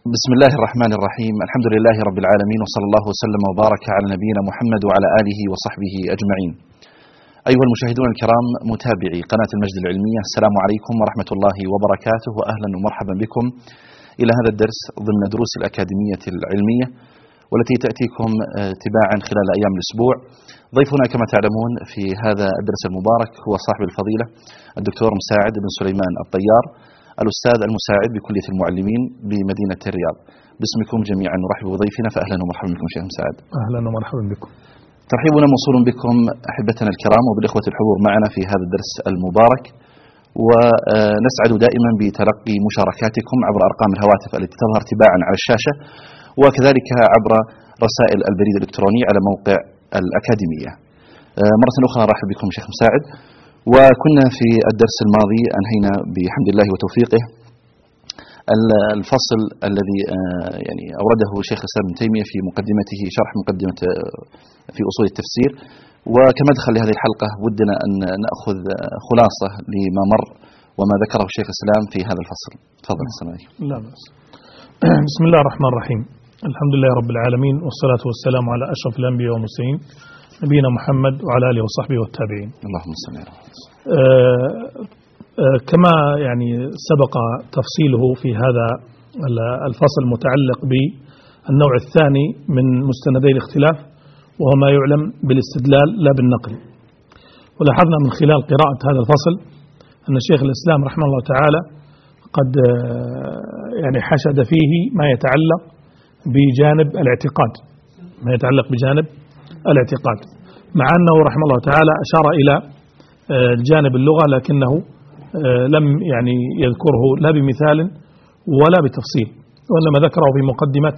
بسم الله الرحمن الرحيم. الحمد لله رب العالمين، وصلى الله وسلم وبارك على نبينا محمد وعلى آله وصحبه أجمعين. أيها المشاهدون الكرام، متابعي قناة المجد العلمية، السلام عليكم ورحمة الله وبركاته، وأهلا ومرحبا بكم إلى هذا الدرس ضمن دروس الأكاديمية العلمية، والتي تأتيكم تباعا خلال أيام الأسبوع. ضيفنا كما تعلمون في هذا الدرس المبارك هو صاحب الفضيلة الدكتور مساعد بن سليمان الطيار، الأستاذ المساعد بكلية المعلمين بمدينة الرياض. باسمكم جميعا نرحب بضيفنا، فأهلا ومرحبا بكم شيخ مساعد. أهلا ومرحبا بكم. ترحيبنا موصول بكم أحبتنا الكرام وبالإخوة الحضور معنا في هذا الدرس المبارك، ونسعد دائما بتلقي مشاركاتكم عبر أرقام الهواتف التي تظهر تباعا على الشاشة، وكذلك عبر رسائل البريد الإلكتروني على موقع الأكاديمية. مرة أخرى نرحب بكم شيخ مساعد. وكنا في الدرس الماضي أنهينا بحمد الله وتوفيقه الفصل الذي يعني أورده شيخ الإسلام ابن تيمية في مقدمته، شرح مقدمة في أصول التفسير. وكمدخل لهذه الحلقة ودنا أن نأخذ خلاصة لما مر وما ذكره شيخ الإسلام في هذا الفصل. تفضل. السلام عليكم. لا بأس. بسم الله الرحمن الرحيم. الحمد لله رب العالمين، والصلاة والسلام على أشرف الأنبياء والمرسلين نبينا محمد وعلى آله وصحبه والتابعين. اللهم صل على محمد. كما يعني سبق تفصيله في هذا الفصل المتعلق بالنوع الثاني من مستندي الاختلاف، وهو ما يعلم بالاستدلال لا بالنقل. ولاحظنا من خلال قراءة هذا الفصل أن الشيخ الإسلام رحمه الله تعالى قد يعني حشد فيه ما يتعلق بجانب الاعتقاد، مع أنه رحمه الله تعالى أشار إلى جانب اللغة، لكنه لم يعني يذكره لا بمثال ولا بتفصيل، وإنما ذكره في مقدمة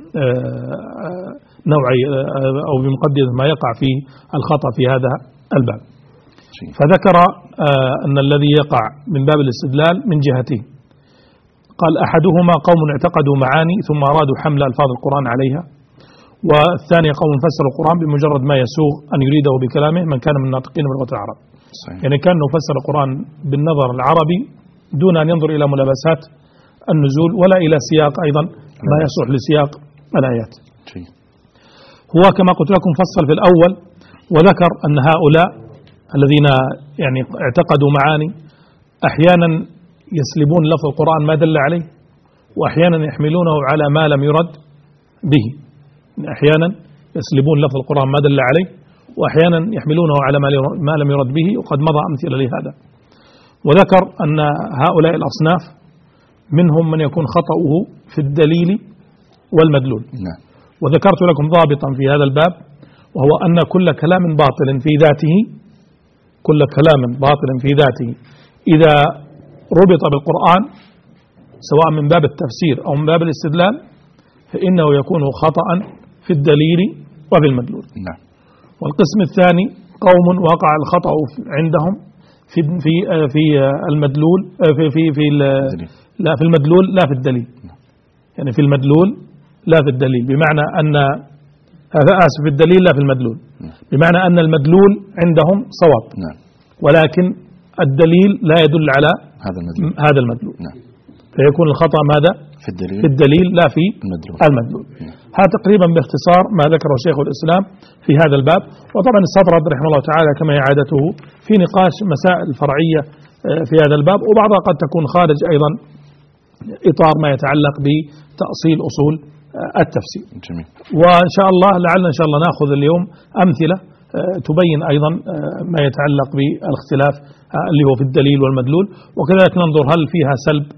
نوعي أو بمقدمة ما يقع فيه الخطأ في هذا الباب. فذكر أن الذي يقع من باب الاستدلال من جهتين. قال: أحدهما قوم اعتقدوا معاني ثم أرادوا حمل ألفاظ القرآن عليها، والثاني قوم فسروا القرآن بمجرد ما يسوغ أن يريده بكلامه من كان من الناطقين بلغة العرب. صحيح. يعني كان فسر القرآن بالنظر العربي دون أن ينظر إلى ملابسات النزول ولا إلى سياق أيضا ما يصلح لسياق الآيات. هو كما قلت لكم فصل في الأول وذكر أن هؤلاء الذين يعني اعتقدوا معاني أحيانا يسلبون لفظ القرآن ما دل عليه، وأحيانا يحملونه على ما لم يرد به. أحيانا يسلبون لفظ القرآن ما دل عليه، وأحيانا يحملونه على ما لم يرد به، وقد مضى أمثلة لهذا. وذكر أن هؤلاء الأصناف منهم من يكون خطأه في الدليل والمدلول. وذكرت لكم ضابطا في هذا الباب، وهو أن كل كلام باطل في ذاته إذا ربط بالقرآن سواء من باب التفسير أو من باب الاستدلال فإنه يكون خطأ في الدليل وفي المدلول. والقسم الثاني قوم وقع الخطأ عندهم في المدلول في المدلول لا في الدليل. يعني في المدلول لا في الدليل، بمعنى أن في الدليل لا في المدلول، بمعنى أن المدلول عندهم صواب، ولكن الدليل لا يدل على هذا المدلول. فيكون الخطأ ماذا؟ في الدليل لا في المدلول. هذا تقريبا باختصار ما ذكره شيخ الإسلام في هذا الباب. وطبعا استطرد رحمه الله تعالى كما هي عادته في نقاش مسائل فرعية في هذا الباب، وبعضها قد تكون خارج أيضا إطار ما يتعلق بتأصيل أصول التفسير. جميل. وإن شاء الله لعلنا إن شاء الله نأخذ اليوم أمثلة تبين أيضا ما يتعلق بالاختلاف اللي هو في الدليل والمدلول، وكذلك ننظر هل فيها سلب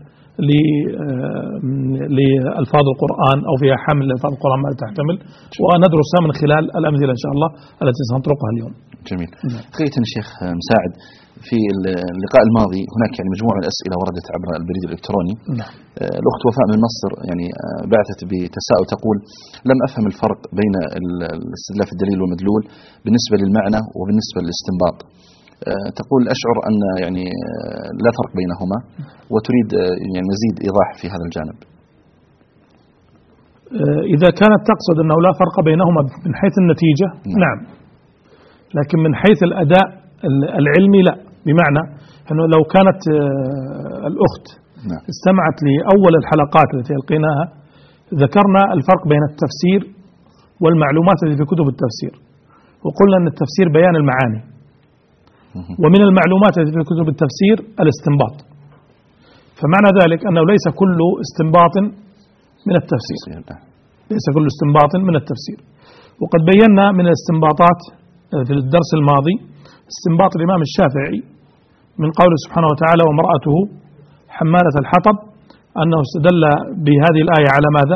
لألفاظ القرآن أو فيها حمل لألفاظ القرآن ما تحتمل، وندرسها من خلال الأمثلة إن شاء الله التي سنطرقها اليوم. جميل. حقيقة الشيخ مساعد، في اللقاء الماضي هناك يعني مجموعة من الأسئلة وردت عبر البريد الإلكتروني. الأخت وفاء من مصر يعني بعثت بتساؤل تقول: لم أفهم الفرق بين الاستدلال في الدليل والمدلول بالنسبة للمعنى وبالنسبة للاستنباط. تقول: أشعر أن يعني لا فرق بينهما، وتريد يعني مزيد إيضاح في هذا الجانب. إذا كانت تقصد أنه لا فرق بينهما من حيث النتيجة نعم، لكن من حيث الأداء العلمي لا. بمعنى أنه لو كانت الأخت استمعت لأول الحلقات التي ألقيناها ذكرنا الفرق بين التفسير والمعلومات التي في كتب التفسير، وقلنا أن التفسير بيان المعاني، ومن المعلومات التي في كتب التفسير الاستنباط. فمعنى ذلك أنه ليس كل استنباط من التفسير، ليس كل استنباط من التفسير. وقد بينا من الاستنباطات في الدرس الماضي استنباط الإمام الشافعي من قوله سبحانه وتعالى وامرأته حمالة الحطب، أنه استدل بهذه الآية على ماذا؟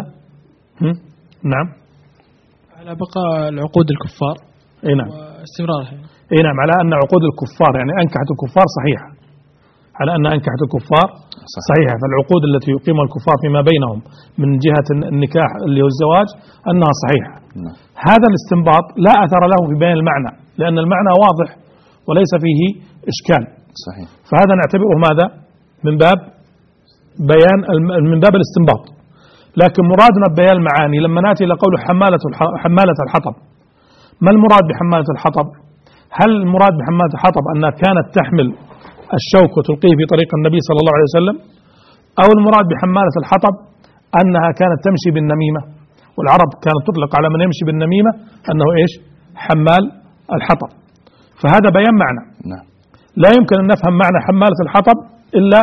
نعم، على بقاء العقود الكفار. أي نعم، واستمرارها. أي نعم، على أن عقود الكفار يعني أنكحت الكفار صحيحة، على أن أنكحت الكفار صحيحة. فالعقود التي يقيمها الكفار فيما بينهم من جهة النكاح اللي هو الزواج أنها صحيحة. هذا الاستنباط لا أثر له في بيان المعنى، لأن المعنى واضح وليس فيه إشكال. صحيح. فهذا نعتبره ماذا؟ من باب بيان، من باب الاستنباط. لكن مرادنا ببيان المعاني لما نأتي إلى قول حمالة الحطب، ما المراد بحمالة الحطب؟ هل المراد بحمالة الحطب أنها كانت تحمل الشوك وتلقيه في طريق النبي صلى الله عليه وسلم، أو المراد بحمالة الحطب أنها كانت تمشي بالنميمة؟ والعرب كانت تطلق على من يمشي بالنميمة أنه إيش؟ حمال الحطب. فهذا بيان معنى. لا يمكن أن نفهم معنى حمالة الحطب إلا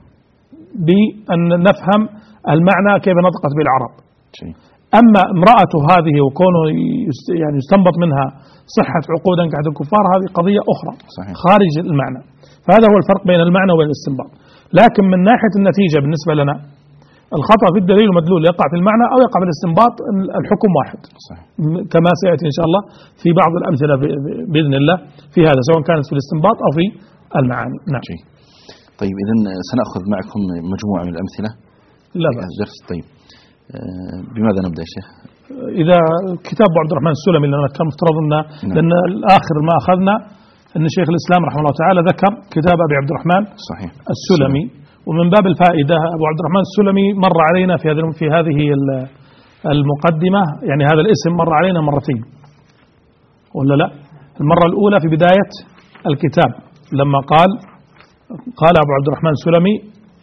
بأن نفهم المعنى كيف نطقت به العرب. أما امرأة هذه وكونه يعني يستنبط منها صحة عقود أنكحت الكفار، هذه قضية أخرى. صحيح. خارج المعنى. فهذا هو الفرق بين المعنى وبين الاستنباط. لكن من ناحية النتيجة بالنسبة لنا الخطأ في الدليل والمدلول يقع في المعنى أو يقع في الاستنباط، الحكم واحد. صحيح. كما سيأتي إن شاء الله في بعض الأمثلة بإذن الله في هذا، سواء كانت في الاستنباط أو في المعاني. نعم. طيب إذن سنأخذ معكم مجموعة من الأمثلة. لا بأس. طيب بماذا نبدأ يا شيخ؟ إذا كتاب أبو عبد الرحمن السلمي لأن كان مفترض أن لأن الآخر ما أخذنا أن شيخ الإسلام رحمه الله تعالى ذكر كتاب أبي عبد الرحمن صحيح السلمي. ومن باب الفائدة أبو عبد الرحمن السلمي مر علينا في هذه المقدمة، يعني هذا الاسم مر علينا مرتين ولا لا؟ المرة الأولى في بداية الكتاب لما قال أبو عبد الرحمن السلمي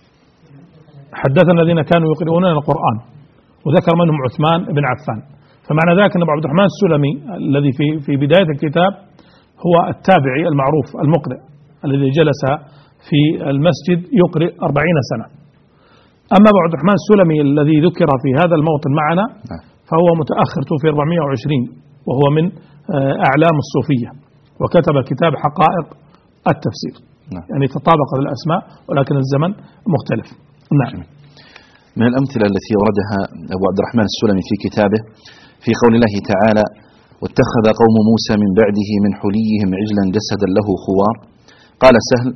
حدثنا الذين كانوا يقرؤون القرآن، وذكر منهم عثمان بن عفان. فمعنى ذلك أن أبو عبد الرحمن السلمي الذي في بداية الكتاب هو التابعي المعروف المقرئ الذي جلس في المسجد يقرئ 40 سنة. أما أبو عبد الرحمن السلمي الذي ذكر في هذا الموطن معنا فهو متأخر في 420، وهو من أعلام الصوفية، وكتب كتاب حقائق التفسير. يعني تطابقت الأسماء ولكن الزمن مختلف. نعم. من الأمثلة التي أوردها أبو عبد الرحمن السلمي في كتابه في قول الله تعالى واتخذ قوم موسى من بعده من حليهم عجلا جسدا له خوار. قال سهل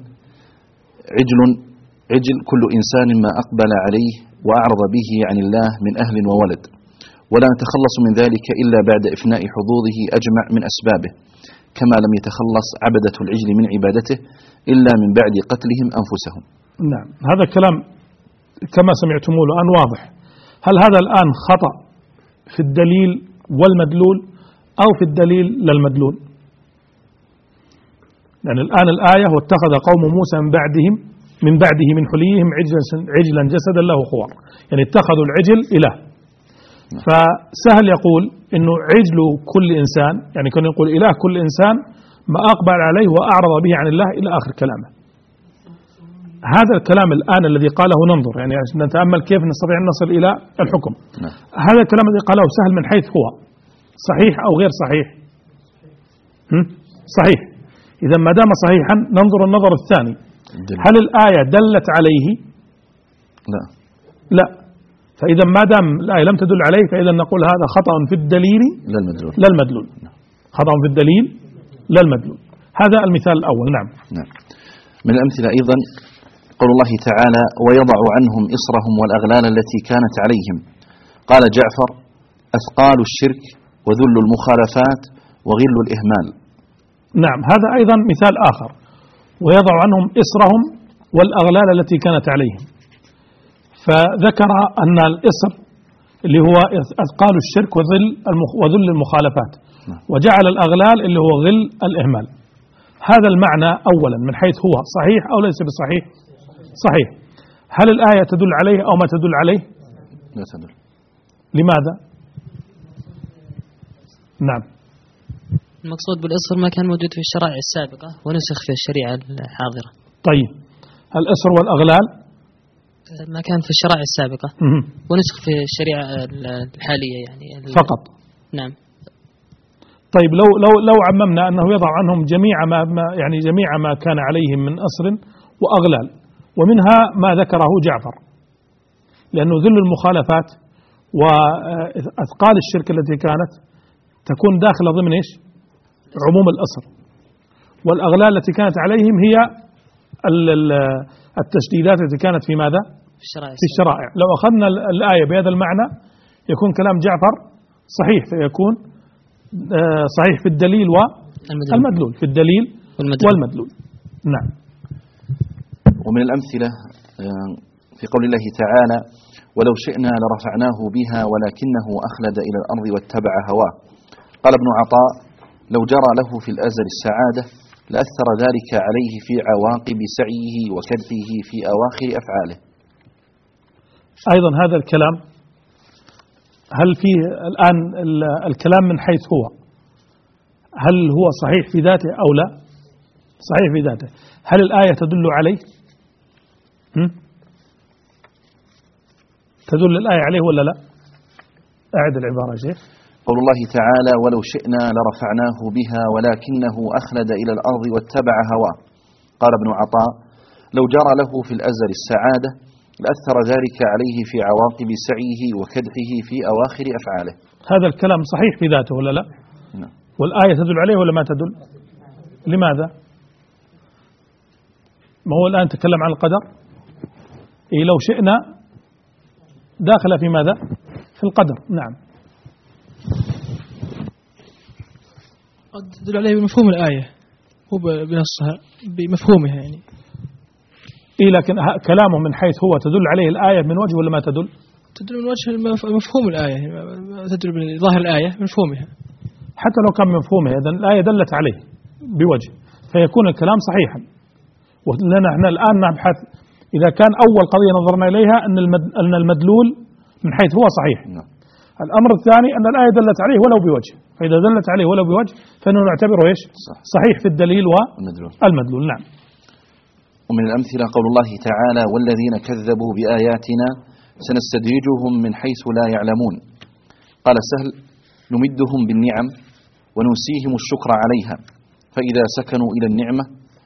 عجل كل إنسان ما أقبل عليه وأعرض به عن الله من أهل وولد، ولا نتخلص من ذلك إلا بعد إفناء حظوظه أجمع من أسبابه، كما لم يتخلص عبدة العجل من عبادته إلا من بعد قتلهم أنفسهم. نعم، هذا الكلام كما سمعتموه الآن واضح. هل هذا الآن خطأ في الدليل والمدلول أو في الدليل للمدلول؟ يعني الآن الآية واتخذ قوم موسى من بعده من حليهم عجلا جسدا له خوار، يعني اتخذوا العجل إله. فسهل يقول إنه عجل كل إنسان، يعني كان يقول إله كل إنسان ما أقبل عليه وأعرض به عن الله إلى آخر كلامه. هذا الكلام الآن الذي قاله ننظر، يعني عشان نتأمل كيف نستطيع أن نصل إلى الحكم. هذا الكلام الذي قاله سهل من حيث هو صحيح أو غير صحيح؟ صحيح. إذا ما دام صحيحا ننظر النظر الثاني، هل الآية دلت عليه؟ لا. فإذا ما دام الآية لم تدل عليه فإذا نقول هذا خطأ في الدليل للمدلول. خطأ في الدليل للمدلول. هذا المثال الأول. نعم. من الأمثلة أيضا قول الله تعالى ويضع عنهم إصرهم والأغلال التي كانت عليهم. قال جعفر أثقال الشرك وذل المخالفات وغل الإهمال. نعم، هذا أيضا مثال آخر، ويضع عنهم إصرهم والأغلال التي كانت عليهم. فذكر أن الإصر اللي هو أثقال الشرك وذل المخالفات، وجعل الأغلال اللي هو غل الإهمال. هذا المعنى أولا من حيث هو صحيح أو ليس بصحيح؟ صحيح. هل الآية تدل عليه أو ما تدل عليه؟ لا تدل. لماذا؟ نعم. المقصود بالإصر ما كان موجود في الشرائع السابقة ونسخ في الشريعة الحاضرة. طيب الإصر والأغلال ما كان في الشرائع السابقة ونسخ في الشريعة الحالية يعني فقط. نعم. طيب لو عممنا أنه يضع عنهم جميع ما كان عليهم من أصر وأغلال، ومنها ما ذكره جعفر، لأنه ذل المخالفات وأثقال الشرك التي كانت تكون داخلة ضمن إيش؟ عموم الأصر، والأغلال التي كانت عليهم هي التشديدات التي كانت في ماذا؟ في الشرائع. لو أخذنا الآية بهذا المعنى يكون كلام جعفر صحيح، فيكون صحيح في الدليل والمدلول، في الدليل والمدلول. نعم. ومن الأمثلة في قول الله تعالى: ولو شئنا لرفعناه بها ولكنه أخلد إلى الأرض واتبع هواه. قال ابن عطاء: لو جرى له في الأزل السعادة لأثر ذلك عليه في عواقب سعيه وكدحه في أواخر أفعاله. أيضا هذا الكلام هل فيه الآن الكلام من حيث هل هو صحيح في ذاته أو لا؟ صحيح في ذاته. هل الآية تدل عليه؟ تدل الآية عليه ولا لا؟ أعد العبارة يا شيخ. قول الله تعالى: ولو شئنا لرفعناه بها ولكنه أخلد إلى الأرض واتبع هواه. قال ابن عطاء: لو جرى له في الأزل السعادة لأثر ذلك عليه في عواقب سعيه وكدحه في أواخر أفعاله. هذا الكلام صحيح في ذاته ولا لا؟ نعم. والآية تدل عليه ولا ما تدل؟ لماذا؟ ما هو الآن تكلم عن القدر. لو شئنا داخل في ماذا؟ في القدر. نعم. قد تدل عليه بمفهوم الآية هو بنصها بمفهومها يعني. لكن كلامه من حيث هو تدل عليه الآية من وجه ولا ما تدل؟ تدل من وجه مفهوم الآية، تدل بظاهر الآية مفهومها. حتى لو كان مفهومها إذن الآية دلت عليه بوجه فيكون الكلام صحيحا. ونحن الآن نبحث إذا كان أول قضية نظرنا إليها أن المدلول من حيث هو صحيح. الأمر الثاني أن الآية دلت عليه ولو بوجه، فإذا دلت عليه ولو بوجه فإنه نعتبره إيش؟ صحيح في الدليل والمدلول. نعم. ومن الأمثلة قول الله تعالى: والذين كذبوا بآياتنا سنستدرجهم من حيث لا يعلمون. قال سهل: نمدهم بالنعم وننسيهم الشكر عليها، فإذا سكنوا إلى النعمة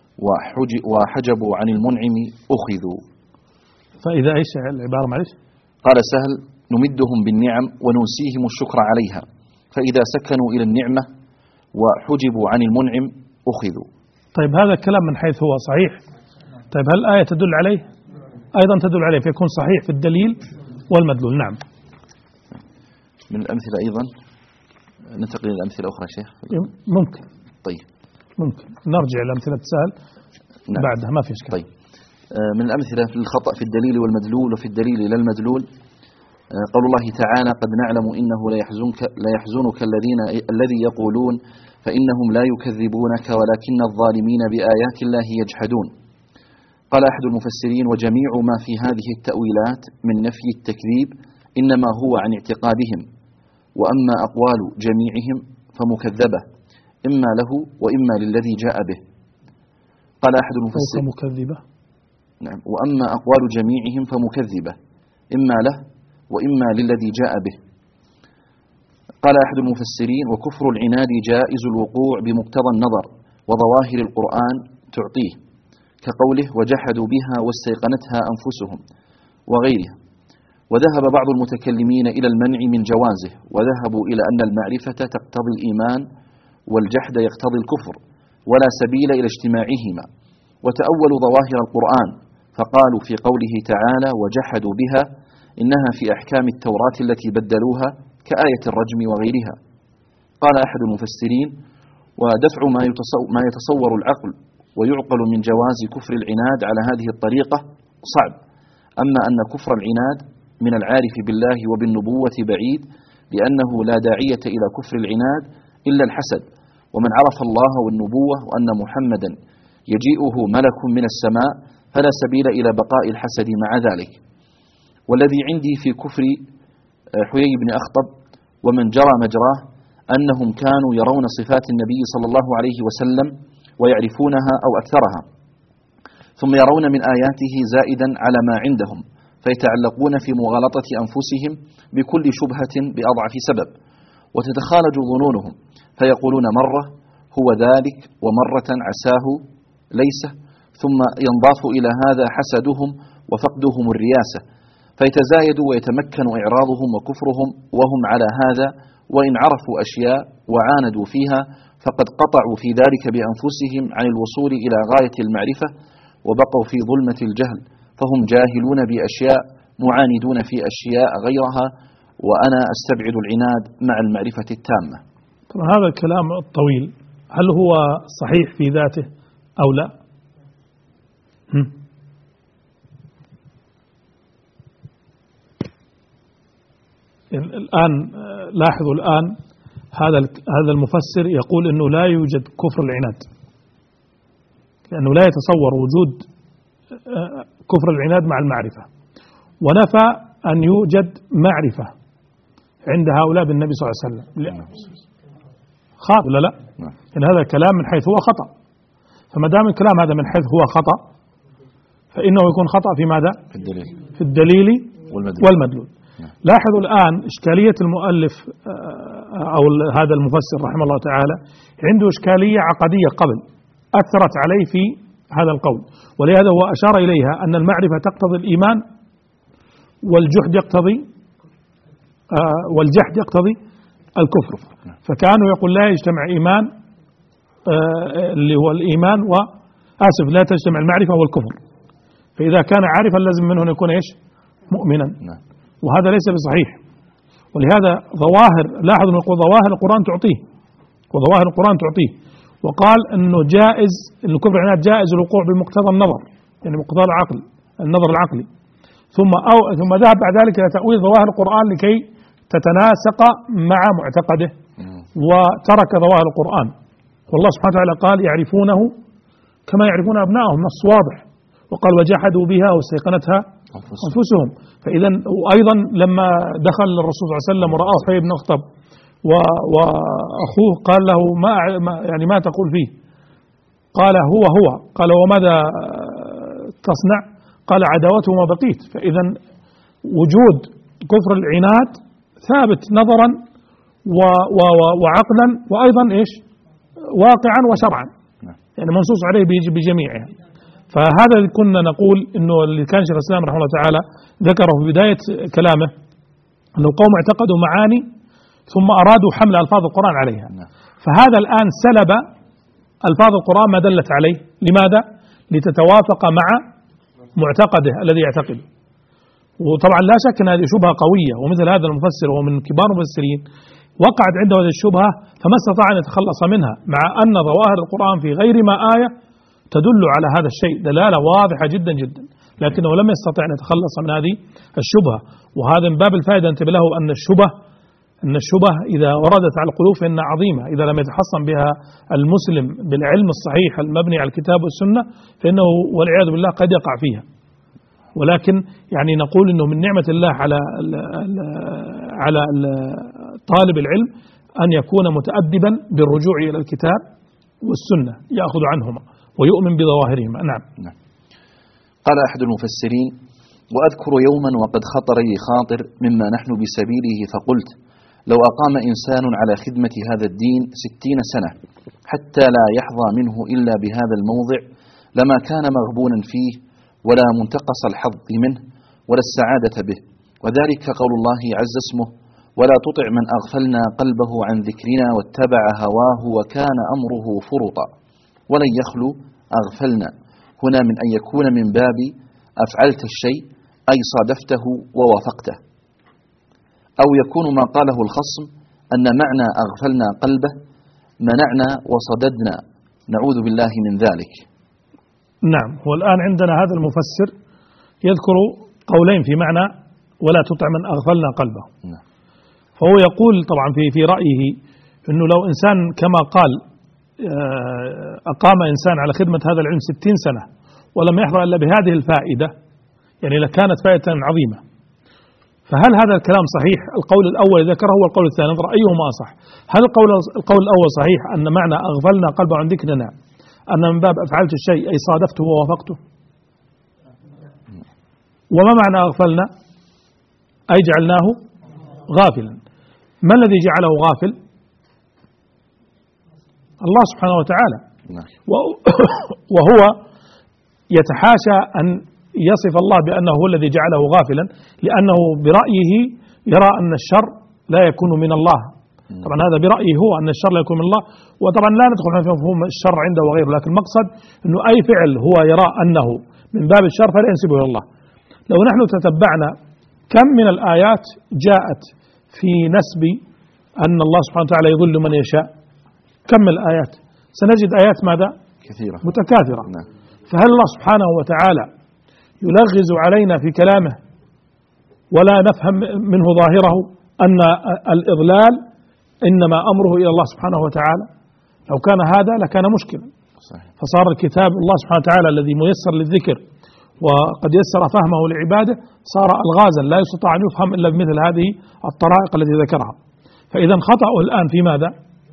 وحجبوا عن المنعم أخذوا. فإذا إيش العبارة معلش؟ قال سهل: نمدهم بالنعم وننسيهم الشكر عليها، فإذا سكنوا إلى النعمة وحجبوا عن المنعم أخذوا. طيب هذا الكلام من حيث هو صحيح. طيب هل الآية تدل عليه؟ أيضا تدل عليه، فيكون صحيح في الدليل والمدلول. نعم. من الأمثلة أيضا ننتقل إلى أمثلة أخرى شيخ. ممكن. طيب ممكن نرجع إلى أمثلة تسأل. نعم. بعدها ما في إشكال. طيب من الأمثلة في الخطأ في الدليل والمدلول وفي الدليل لا المدلول قول الله تعالى: قد نعلم إنه لا يحزنك الذي يقولون فإنهم لا يكذبونك ولكن الظالمين بآيات الله يجحدون. قال أحد المفسرين: وجميع ما في هذه التأويلات من نفي التكذيب إنما هو عن اعتقادهم، وأما أقوال جميعهم فمكذبة إما له وإما للذي جاء به. قال أحد المفسرين: مكذبة. نعم. وأما أقوال جميعهم فمكذبة إما له وإما للذي جاء به. قال أحد المفسرين: وكفر العناد جائز الوقوع بمقتضى النظر وظواهر القرآن تعطيه، كقوله: وجحدوا بها واستيقنتها أنفسهم وغيرها. وذهب بعض المتكلمين إلى المنع من جوازه، وذهبوا إلى أن المعرفة تقتضي الإيمان والجحد يقتضي الكفر ولا سبيل إلى اجتماعهما، وتأولوا ظواهر القرآن فقالوا في قوله تعالى: وجحدوا بها إنها في أحكام التوراة التي بدلوها كآية الرجم وغيرها. قال أحد المفسرين: ودفع ما يتصور العقل ويعقل من جواز كفر العناد على هذه الطريقة صعب، أما أن كفر العناد من العارف بالله وبالنبوة بعيد، لأنه لا داعية إلى كفر العناد إلا الحسد، ومن عرف الله والنبوة وأن محمدا يجيئه ملك من السماء فلا سبيل إلى بقاء الحسد مع ذلك. والذي عندي في كفر حيي بن أخطب ومن جرى مجراه أنهم كانوا يرون صفات النبي صلى الله عليه وسلم ويعرفونها أو أكثرها، ثم يرون من آياته زائدا على ما عندهم، فيتعلقون في مغالطة أنفسهم بكل شبهة بأضعف سبب، وتتخالج ظنونهم، فيقولون مرة هو ذلك ومرة عساه ليس، ثم ينضاف إلى هذا حسدهم وفقدهم الرياسة، فيتزايد ويتمكن إعراضهم وكفرهم وهم على هذا، وإن عرفوا أشياء وعاندوا فيها فقد قطعوا في ذلك بأنفسهم عن الوصول إلى غاية المعرفة، وبقوا في ظلمة الجهل، فهم جاهلون بأشياء معاندون في أشياء غيرها، وأنا أستبعد العناد مع المعرفة التامة. هذا الكلام الطويل هل هو صحيح في ذاته أو لا؟ الآن لاحظوا الآن هذا المفسر يقول أنه لا يوجد كفر العناد، لأنه لا يتصور وجود كفر العناد مع المعرفة، ونفى أن يوجد معرفة عند هؤلاء بالنبي صلى الله عليه وسلم. خاطئ ولا لا؟ إن هذا الكلام من حيث هو خطأ، فما دام الكلام هذا من حيث هو خطأ فإنه يكون خطأ في ماذا؟ في الدليل والمدلول. لاحظوا الآن إشكالية المؤلف أو هذا المفسر رحمه الله تعالى، عنده إشكالية عقدية قبل أثرت عليه في هذا القول، ولهذا هو أشار إليها أن المعرفة تقتضي الإيمان والجحد يقتضي الكفر، فكانوا يقول لا يجتمع إيمان اللي هو الإيمان لا تجتمع المعرفة والكفر، فإذا كان عارفا لازم منه أن يكون إيش؟ مؤمنا، وهذا ليس بصحيح. ولهذا لاحظوا أن ظواهر القرآن تعطيه، وظواهر القرآن تعطيه، وقال أنه جائز، أن كفر العناد جائز الوقوع بمقتضى النظر، يعني مقتضى النظر العقلي، ثم ذهب بعد ذلك إلى تأويل ظواهر القرآن لكي تتناسق مع معتقده، وترك ظواهر القرآن. والله سبحانه وتعالى قال يعرفونه كما يعرفون أبنائهم، نص واضح، وقال وجحدوا بها واستيقنتها أنفسهم. فإذا وأيضا لما دخل الرسول صلى الله عليه وسلم ورآه حيي بن أخطب وأخوه قال له ما تقول فيه؟ قال هو قال وماذا تصنع؟ قال عداوته ما بقيت. فإذا وجود كفر العناد ثابت نظرا وعقلا، وأيضا إيش؟ واقعا وشرعا، يعني منصوص عليه بجميعها. فهذا اللي كنا نقول انه اللي كان شيخ الاسلام رحمه الله تعالى ذكره في بدايه كلامه، انه قوم اعتقدوا معاني ثم ارادوا حمل الفاظ القران عليها، فهذا الان سلب الفاظ القران ما دلت عليه. لماذا؟ لتتوافق مع معتقده الذي يعتقده. وطبعا لا شك ان هذه شبهه قويه، ومثل هذا المفسر وهو من كبار المفسرين وقعت عنده هذه الشبهه فما استطاع ان يتخلص منها، مع ان ظواهر القران في غير ما آية تدل على هذا الشيء دلالة واضحة جدا جدا، لكنه لم يستطع أن يتخلص من هذه الشبهة. وهذا من باب الفائدة انتبه له أن الشبه إذا وردت على القلوب فإنها عظيمة، إذا لم يتحصن بها المسلم بالعلم الصحيح المبني على الكتاب والسنة فإنه والعياذ بالله قد يقع فيها. ولكن يعني نقول أنه من نعمة الله على طالب العلم أن يكون متأدبا بالرجوع إلى الكتاب والسنة، يأخذ عنهما ويؤمن بظواهرهما. نعم. قال أحد المفسرين: وأذكر يوما وقد خطر لي خاطر مما نحن بسبيله، فقلت لو أقام إنسان على خدمة هذا الدين 60 سنة حتى لا يحظى منه إلا بهذا الموضع لما كان مغبونا فيه ولا منتقص الحظ منه ولا السعادة به، وذلك قول الله عز اسمه: ولا تطع من أغفلنا قلبه عن ذكرنا واتبع هواه وكان أمره فرطا. ولن يخلو أغفلنا هنا من أن يكون من باب أفعلت الشيء أي صادفته ووافقته، أو يكون ما قاله الخصم أن معنى أغفلنا قلبه منعنا وصددنا، نعوذ بالله من ذلك. نعم. والآن عندنا هذا المفسر يذكر قولين في معنى ولا تطع من أغفلنا قلبه. فهو يقول طبعا في رأيه أنه لو إنسان كما قال أقام إنسان على خدمة هذا العلم 60 سنة ولم يحظى إلا بهذه الفائدة، يعني لكانت فائدة عظيمة. فهل هذا الكلام صحيح؟ القول الأول ذكره هو القول الثاني، ننظر أيهما أصح. هل القول الأول صحيح أن معنى أغفلنا قلبه عن ذكرنا أن من باب أفعلت الشيء أي صادفته ووافقته؟ وما معنى أغفلنا؟ أي جعلناه غافلا. ما الذي جعله غافل؟ الله سبحانه وتعالى، وهو يتحاشى أن يصف الله بأنه هو الذي جعله غافلا، لأنه برأيه يرى أن الشر لا يكون من الله. طبعا هذا برأيه هو أن الشر لا يكون من الله، وطبعا لا ندخل في مفهوم الشر عنده وغيره، لكن المقصد أنه أي فعل هو يرى أنه من باب الشر فلا ينسبه إلى الله. لو نحن تتبعنا كم من الآيات جاءت في نسب أن الله سبحانه وتعالى يضل من يشاء، كم من الآيات سنجد آيات ماذا؟ كثيرة متكاثرة. فهل الله سبحانه وتعالى يلغز علينا في كلامه ولا نفهم منه ظاهره أن الإضلال إنما أمره إلى الله سبحانه وتعالى؟ لو كان هذا لكان مشكلا. فصار الكتاب الله سبحانه وتعالى الذي ميسر للذكر وقد يسر فهمه لعباده صار ألغازا لا يستطاع أن يفهم إلا بمثل هذه الطرائق التي ذكرها. فإذا خطأه الآن في ماذا؟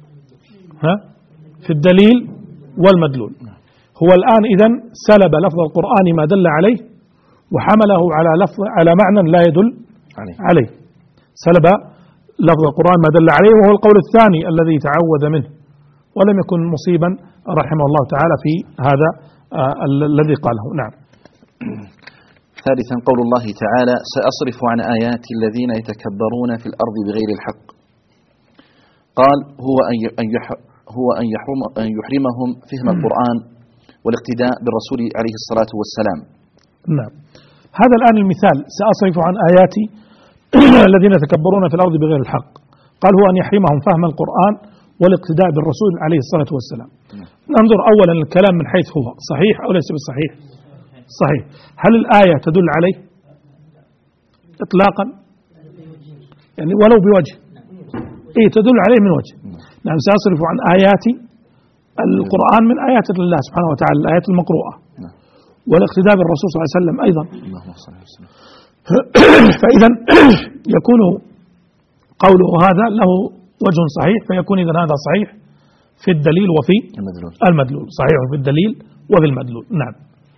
في الدليل والمدلول. هو الآن إذن سلب لفظ القرآن ما دل عليه وحمله على معنى لا يدل عليه. سلب لفظ القرآن ما دل عليه، وهو القول الثاني الذي تعوذ منه، ولم يكن مصيبا رحمه الله تعالى في هذا الذي قاله. نعم. ثالثا قول الله تعالى: سأصرف عن آياتي الذين يتكبرون في الأرض بغير الحق. قال: هو أن يحرمهم فهم القرآن والاقتداء بالرسول عليه الصلاة والسلام. نعم. هذا الآن المثال: سأصرف عن آياتي الذين يتكبرون في الأرض بغير الحق. قال: هو أن يحرمهم فهم القرآن والاقتداء بالرسول عليه الصلاة والسلام. ننظر أولا الكلام من حيث هو صحيح أو ليس بالصحيح. صحيح. هل الآية تدل عليه إطلاقا؟ يعني ولو بوجه. تدل عليه من وجه. نعم. سأصرف عن آياتي القرآن من آيات الله سبحانه وتعالى، الآيات المقروءة، والاقتداء بالرسول صلى الله عليه وسلم أيضا. فإذا يكون قوله هذا له وجه صحيح، فيكون إذن هذا صحيح في الدليل وفي المدلول. صحيح في الدليل وفي المدلول. نعم.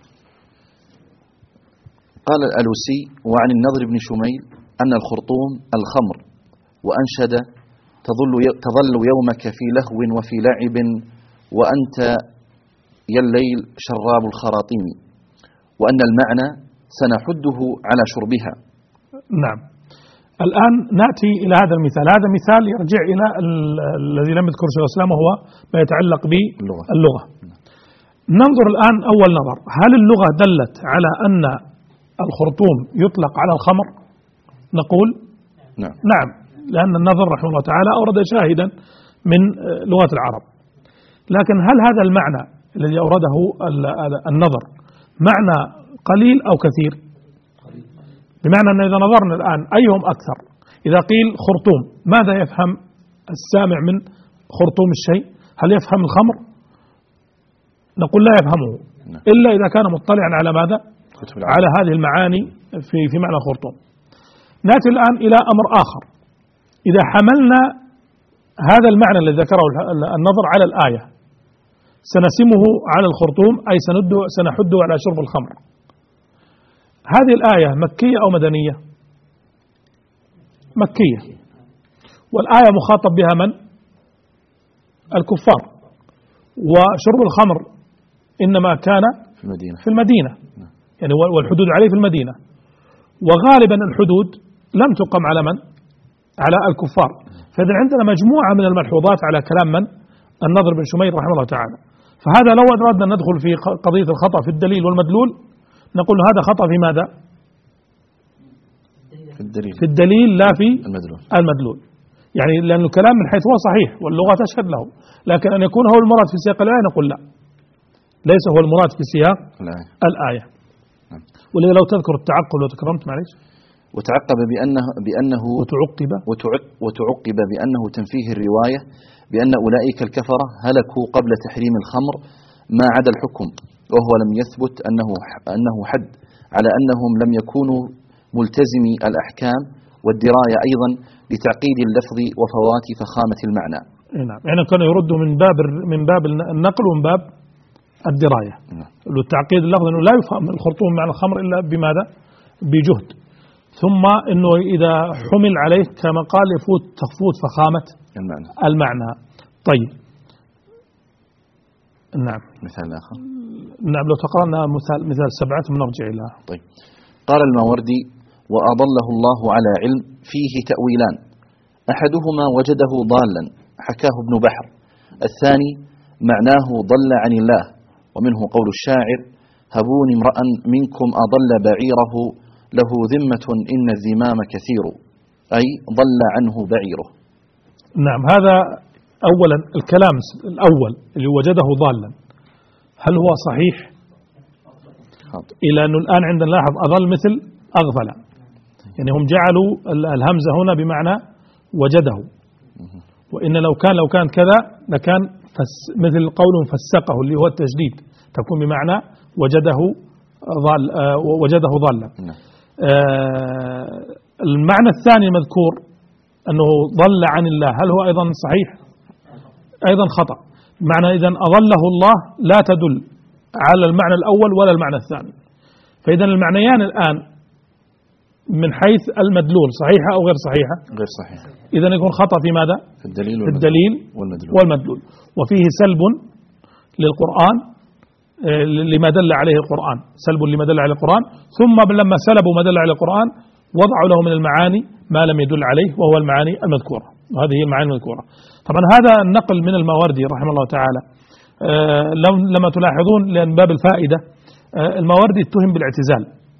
قال الألوسي: وعن النضر بن شميل أن الخرطوم الخمر، وأنشد: تظل يومك في لهو وفي لعب وأنت يا الليل شراب الخراطيم، وأن المعنى سنحده على شربها. نعم. الآن نأتي إلى هذا المثال. هذا مثال يرجع إلى الذي لم يذكر شيخ الإسلام، وهو ما يتعلق باللغة. ننظر الآن أول نظر: هل اللغة دلت على أن الخرطوم يطلق على الخمر؟ نقول نعم، لأن النظر رحمه الله تعالى أورد شاهدا من لغة العرب. لكن هل هذا المعنى الذي أورده النظر معنى قليل أو كثير؟ بمعنى أن إذا نظرنا الآن أيهم أكثر، إذا قيل خرطوم ماذا يفهم السامع من خرطوم الشيء؟ هل يفهم الخمر؟ نقول لا يفهمه إلا إذا كان مطلعا على ماذا؟ على هذه المعاني في معنى خرطوم. نأتي الآن إلى أمر آخر: إذا حملنا هذا المعنى الذي ذكره النظر على الآية سنسمه على الخرطوم، أي سنحده على شرب الخمر. هذه الآية مكية أو مدنية؟ مكية. والآية مخاطب بها من؟ الكفار. وشرب الخمر إنما كان في المدينة يعني، والحدود عليه في المدينة، وغالبا الحدود لم تقم على من؟ على الكفار. فإذا عندنا مجموعة من الملحوظات على كلام من؟ النضر بن شميل رحمه الله تعالى. فهذا لو أردنا أن ندخل في قضية الخطأ في الدليل والمدلول نقول هذا خطأ في ماذا؟ في الدليل لا في المدلول. يعني لأن الكلام من حيث هو صحيح واللغة تشهد له، لكن أن يكون هو المراد في سياق الآية نقول لا، ليس هو المراد في سياق الآية. ولذا لو تذكر التعقب لو تكرمت معلش. وتعقب بأنه وتعقب بأنه تنفيه الرواية بأن أولئك الكفرة هلكوا قبل تحريم الخمر ما عدا الحكم، وهو لم يثبت أنه حد، على أنهم لم يكونوا ملتزمي الأحكام والدراية أيضا لتعقيد اللفظ وفوات فخامة المعنى. نعم، يعني كانوا يردوا من باب النقل ومن باب الدراية. والتعقيد اللفظ أنه لا يفهم الخرطوم معنى الخمر إلا بماذا؟ بجهد. ثم أنه إذا حمل عليه كما قال تفوت فخامة المعنى. طيب نعم. مثال آخر. نعم لو تقرأنا مثال 7 ثم نرجع إلى. طيب قال الماوردي: وأضله الله على علم فيه تأويلان، أحدهما وجده ضالا حكاه ابن بحر، الثاني معناه ضل عن الله، ومنه قول الشاعر: هبوني امرأ منكم أضل بعيره له ذمة إن الذمام كثير، أي ضل عنه بعيره. نعم، هذا أولا الكلام الأول اللي وجده ضالا هل هو صحيح؟ إلى أنه الآن عندنا نلاحظ أضل مثل أغفل، يعني هم جعلوا الهمزة هنا بمعنى وجده، وإن لو كان كذا لكان مثل قول فسقه اللي هو التجديد، تكون بمعنى وجده ضالا. المعنى الثاني المذكور أنه ضل عن الله، هل هو أيضا صحيح؟ أيضا خطأ. معنى إذن أضله الله لا تدل على المعنى الأول ولا المعنى الثاني، فإذا المعنيان الآن من حيث المدلول صحيحة أو غير صحيحة؟ غير صحيحة. إذن يكون خطأ في ماذا؟ في الدليل والمدلول. وفيه سلب للقرآن لما دل عليه القرآن، سلب لما دل عليه القرآن، ثم لما سلبوا ما دل عليه القرآن وضعوا له من المعاني ما لم يدل عليه وهو المعاني المذكورة، وهذه هي المعاني المذكورة. طبعا هذا النقل من الماوردي رحمه الله تعالى لما تلاحظون لأن باب الفائدة الماوردي اتهم بالاعتزال،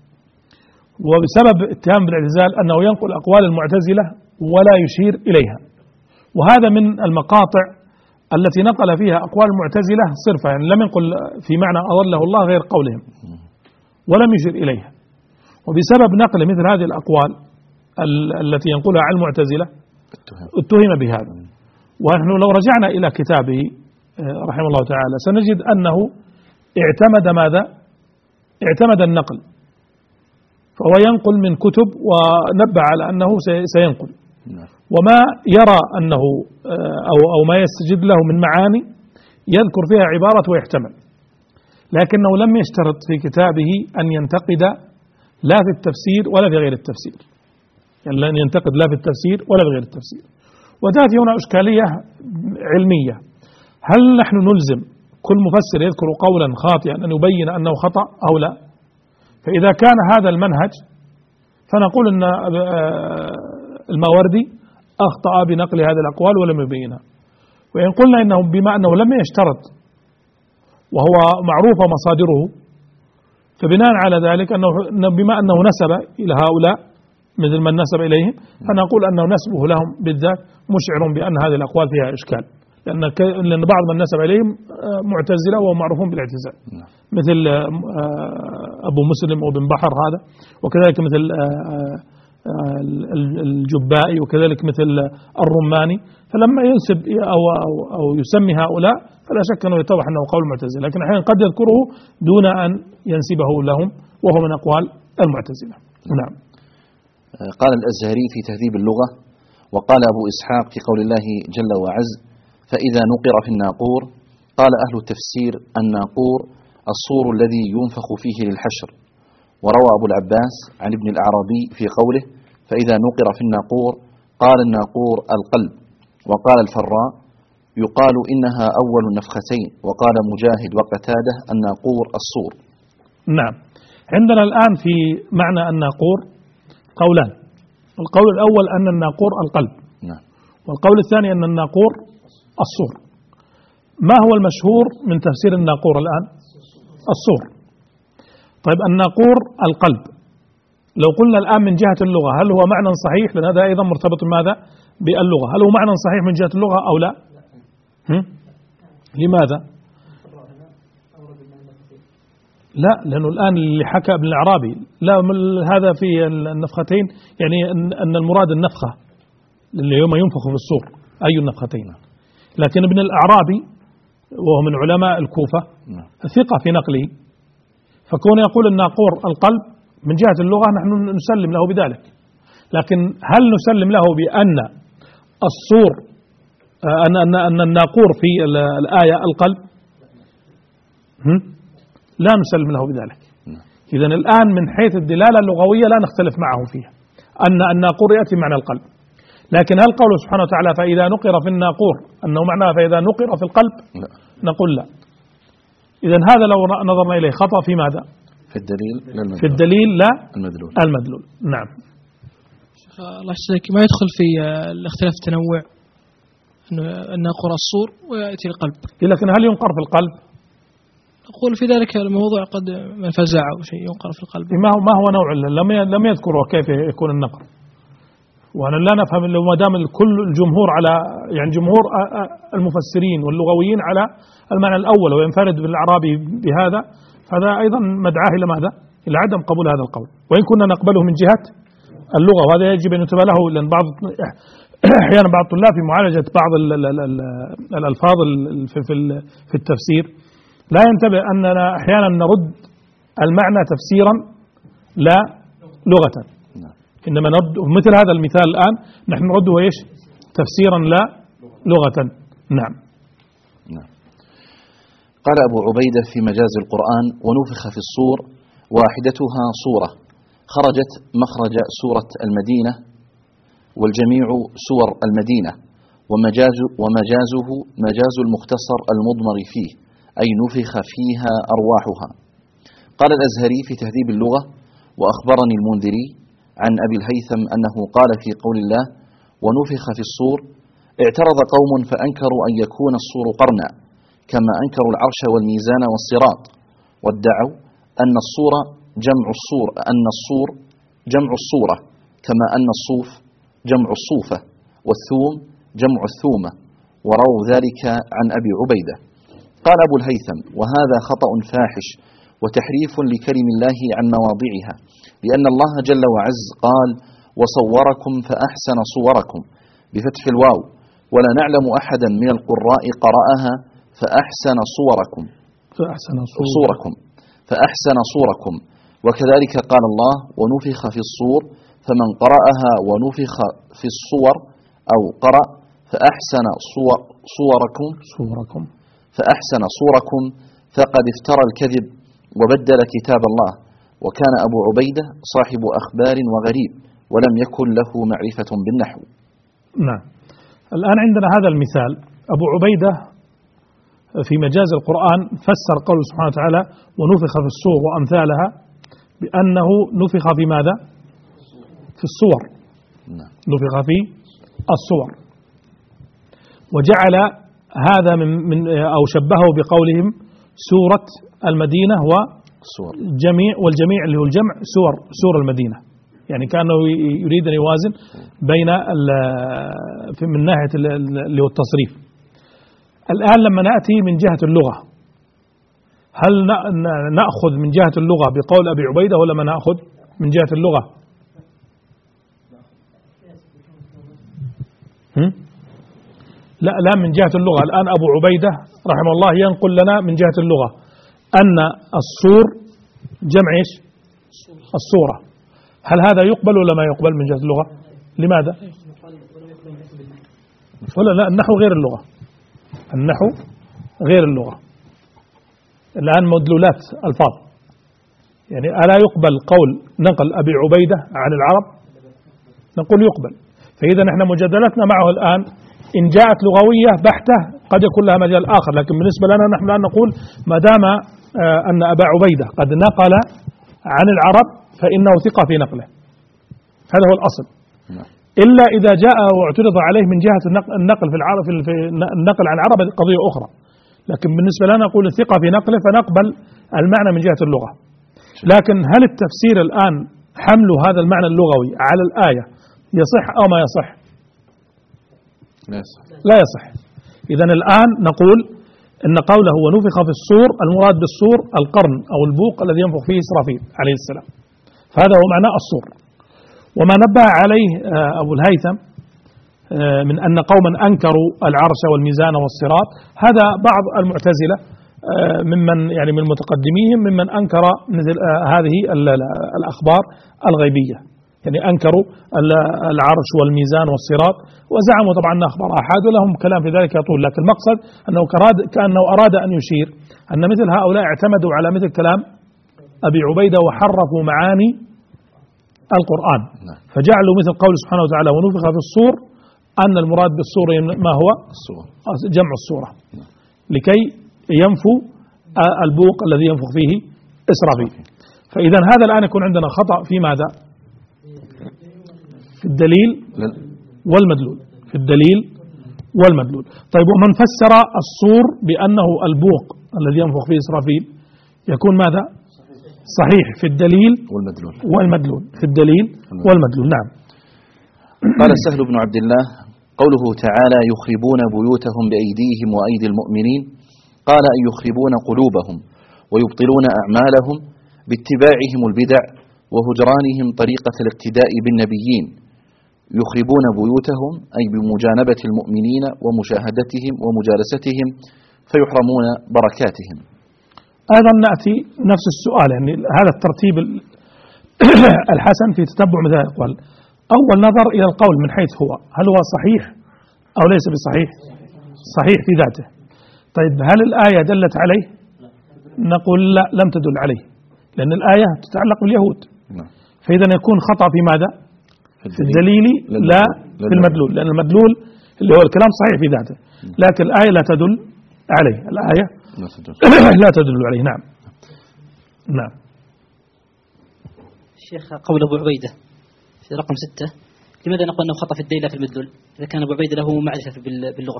وبسبب اتهام بالاعتزال أنه ينقل أقوال المعتزلة ولا يشير إليها، وهذا من المقاطع التي نقل فيها أقوال المعتزلة صرفا، يعني لم ينقل في معنى أضله الله غير قولهم ولم يشير إليها، وبسبب نقل مثل هذه الأقوال التي ينقلها عن المعتزلة اتهم بهذا. ونحن لو رجعنا إلى كتابه رحمه الله تعالى سنجد أنه اعتمد ماذا؟ اعتمد النقل، فهو ينقل من كتب ونبه على أنه سينقل، وما يرى أنه أو ما يستجد له من معاني يذكر فيها عبارة ويحتمل، لكنه لم يشترط في كتابه أن ينتقد لا في التفسير ولا في غير التفسير، يعني لن ينتقد لا في التفسير ولا في غير التفسير. وتأتي هنا إشكالية علمية: هل نحن نلزم كل مفسر يذكر قولا خاطئا أن يبين أنه خطأ أو لا؟ فإذا كان هذا المنهج فنقول أن الماوردي أخطأ بنقل هذه الأقوال ولم يبينها. وإن قلنا إنه بما أنه لم يشترط وهو معروف مصادره، فبناء على ذلك أنه بما أنه نسب إلى هؤلاء مثل من نسب إليهم فنقول أنه نسبه لهم بالذات مشعر بأن هذه الأقوال فيها إشكال، لأن بعض من نسب إليهم معتزلة ومعروفون بالاعتزال، مثل أبو مسلم وابن بحر هذا، وكذلك مثل الجبائي، وكذلك مثل الرماني. فلما ينسب أو يسمي هؤلاء فلا شك أنه يتضح أنه قول المعتزلة، لكن أحيانا قد يذكره دون أن ينسبه لهم وهو من أقوال المعتزلة. نعم. قال الأزهري في تهذيب اللغة: وقال أبو إسحاق في قول الله جل وعز: فإذا نقر في الناقور. قال أهل التفسير: الناقور الصور الذي ينفخ فيه للحشر. وروى أبو العباس عن ابن الأعرابي في قوله: فإذا نقر في الناقور قال الناقور القلب. وقال الفراء: يقال إنها أول النفختين. وقال مجاهد وقتاده: الناقور الصور. نعم، عندنا الآن في معنى الناقور قولان: القول الأول أن الناقور القلب، والقول الثاني أن الناقور الصور. ما هو المشهور من تفسير الناقور الآن؟ الصور. طيب الناقور القلب، لو قلنا الآن من جهة اللغة هل هو معنى صحيح؟ لأن هذا أيضا مرتبط ماذا؟ باللغة. هل هو معنى صحيح من جهة اللغة أو لا؟ لماذا؟ لا، لأنه الآن اللي حكى ابن الأعرابي لا، هذا في النفختين يعني أن المراد النفخة اللي يوم ينفخ في الصور أي النفختين. لكن ابن الأعرابي وهو من علماء الكوفة ثقة في نقله، فكون يقول الناقور القلب من جهة اللغة نحن نسلم له بذلك، لكن هل نسلم له بأن الصور أن الناقور في الآية القلب؟ لا نسلم له بذلك. إذن الآن من حيث الدلالة اللغوية لا نختلف معه فيها أن الناقور يأتي معنى القلب، لكن هل قوله سبحانه وتعالى فإذا نقر في الناقور أنه معناه فإذا نقر في القلب؟ لا. نقول لا. إذن هذا لو نظرنا إليه خطأ في ماذا؟ في الدليل لا المدلول. في الدليل لا المدلول. نعم. الله يسلمك، ما يدخل في الاختلاف التنوع أن نقر الصور ويأتي القلب، لكن هل ينقر في القلب؟ أقول في ذلك الموضوع قد من فزع أو شيء ينقر في القلب. ما هو نوع لم يذكره كيف يكون النقر، وأنا لا نفهم إلا ما دام كل الجمهور على يعني جمهور المفسرين واللغويين على المعنى الأول وينفرد بالأعرابي بهذا، فهذا أيضا مدعاه إلى ماذا؟ إلى عدم قبول هذا القول، وإن كنا نقبله من جهة اللغة، وهذا يجب أن ينتبه له، لأن أحيانا بعض الطلاب في معالجة بعض الألفاظ في التفسير لا ينتبه أننا أحيانا نرد المعنى تفسيرا لا لغة، إنما نرد مثل هذا المثال الآن نحن نرده إيش؟ تفسيرا لا لغة. نعم. قال أبو عبيدة في مجاز القرآن: ونفخ في الصور واحدتها صورة خرجت مخرج سورة المدينة، والجميع سور المدينة، ومجازه مجاز المختصر المضمر فيه، أي نفخ فيها أرواحها. قال الأزهري في تهذيب اللغة: وأخبرني المنذري عن أبي الهيثم أنه قال في قول الله ونفخ في الصور: اعترض قوم فأنكروا أن يكون الصور قرنا، كما أنكروا العرش والميزان والصراط، وادعوا أن الصور جمع الصور، أن الصور جمع الصورة، كما أن الصوف جمع الصوفة، والثوم جمع الثومة، ورووا ذلك عن أبي عبيدة. قال أبو الهيثم: وهذا خطأ فاحش وتحريف لكلم الله عن مواضعها، لأن الله جل وعز قال: وصوركم فأحسن صوركم بفتح الواو، ولا نعلم أحدا من القراء قرأها فأحسن صوركم فأحسن صوركم. وكذلك قال الله: ونفخ في الصور، فمن قرأها ونفخ في الصور أو قرأ فأحسن صوركم فقد افترى الكذب وبدل كتاب الله، وكان أبو عبيدة صاحب أخبار وغريب ولم يكن له معرفة بالنحو. نعم. الآن عندنا هذا المثال، أبو عبيدة في مجاز القرآن فسر قوله سبحانه وتعالى ونفخ في الصور وأمثالها بأنه نفخ في ماذا؟ في الصور. نفخ في الصور، وجعل هذا من أو شبهه بقولهم سورة المدينة والجميع اللي هو الجمع سور المدينة، يعني كأنه يريد أن يوازن بين من ناحية اللي هو التصريف. الآن لما نأتي من جهة اللغة، هل نأخذ من جهة اللغة بقول أبي عبيدة ولا ما نأخذ من جهة اللغة؟ لا من جهة اللغة. الآن أبو عبيدة رحمه الله ينقل لنا من جهة اللغة أن الصور جمع إيش؟ الصورة. هل هذا يقبل ولا ما يقبل من جهة اللغة؟ لماذا؟ ولا لا، النحو غير اللغة، النحو غير اللغة. الآن مدلولات الفاظ، يعني ألا يقبل قول نقل أبي عبيدة عن العرب؟ نقول يقبل. فإذا نحن مجادلتنا معه الآن إن جاءت لغوية بحتة قد يكون لها مجال آخر، لكن بالنسبة لنا نحن الآن نقول ما دام أن أبا عبيدة قد نقل عن العرب فإنه ثقة في نقله، هذا هو الأصل. إلا إذا جاء واعترض عليه من جهة النقل في العرب، في النقل عن العرب قضية أخرى، لكن بالنسبة لنا نقول الثقة في نقله فنقبل المعنى من جهة اللغة. لكن هل التفسير الآن حمل هذا المعنى اللغوي على الآية يصح أو ما يصح؟ لا يصح. إذن الآن نقول إن قوله ونفخ في الصور المراد بالصور القرن أو البوق الذي ينفخ فيه إسرافيل عليه السلام، فهذا هو معنى الصور. وما نبه عليه أبو الهيثم من أن قوما أنكروا العرش والميزان والصراط، هذا بعض المعتزلة ممن يعني من متقدميهم ممن أنكر مثل هذه الأخبار الغيبية، يعني أنكروا العرش والميزان والصراط، وزعموا طبعا أنها أخبار آحاد ولهم كلام في ذلك يطول، لكن المقصد أنه كأنه أراد أن يشير أن مثل هؤلاء اعتمدوا على مثل كلام أبي عبيدة وحرفوا معاني القرآن، فجعلوا مثل قول سبحانه وتعالى ونفخ في الصور أن المراد بالصور ما هو جمع الصورة، لكي ينفوا البوق الذي ينفخ فيه إسرافيل. فإذا هذا الآن يكون عندنا خطأ في ماذا؟ في الدليل والمدلول، في الدليل والمدلول. طيب ومن فسر الصور بأنه البوق الذي ينفخ فيه إسرافيل يكون ماذا؟ صحيح في الدليل والمدلول، في الدليل والمدلول. نعم. قال سهل بن عبد الله: قوله تعالى يخربون بيوتهم بأيديهم وأيدي المؤمنين، قال أن يخربون قلوبهم ويبطلون أعمالهم باتباعهم البدع وهجرانهم طريقة الاقتداء بالنبيين. يخربون بيوتهم أي بمجانبة المؤمنين ومشاهدتهم ومجالستهم فيحرمون بركاتهم. أيضا نأتي نفس السؤال، يعني هذا الترتيب الحسن في تتبع مثل الأقوال. أول نظر إلى القول من حيث هو، هل هو صحيح أو ليس بصحيح؟ صحيح في ذاته. طيب هل الآية دلت عليه؟ نقول لا، لم تدل عليه، لأن الآية تتعلق باليهود، فإذا يكون خطأ في ماذا؟ في الدليل لا في المدلول، لأن المدلول اللي هو الكلام صحيح في ذاته، لكن الآية لا تدل عليه، الآية لا تدل عليه. نعم. نعم. الشيخ قول أبو عبيدة في رقم 6، لماذا نقول أنه خطأ في الدليل لا في المدلول إذا كان أبو عبيدة له معرفة باللغة؟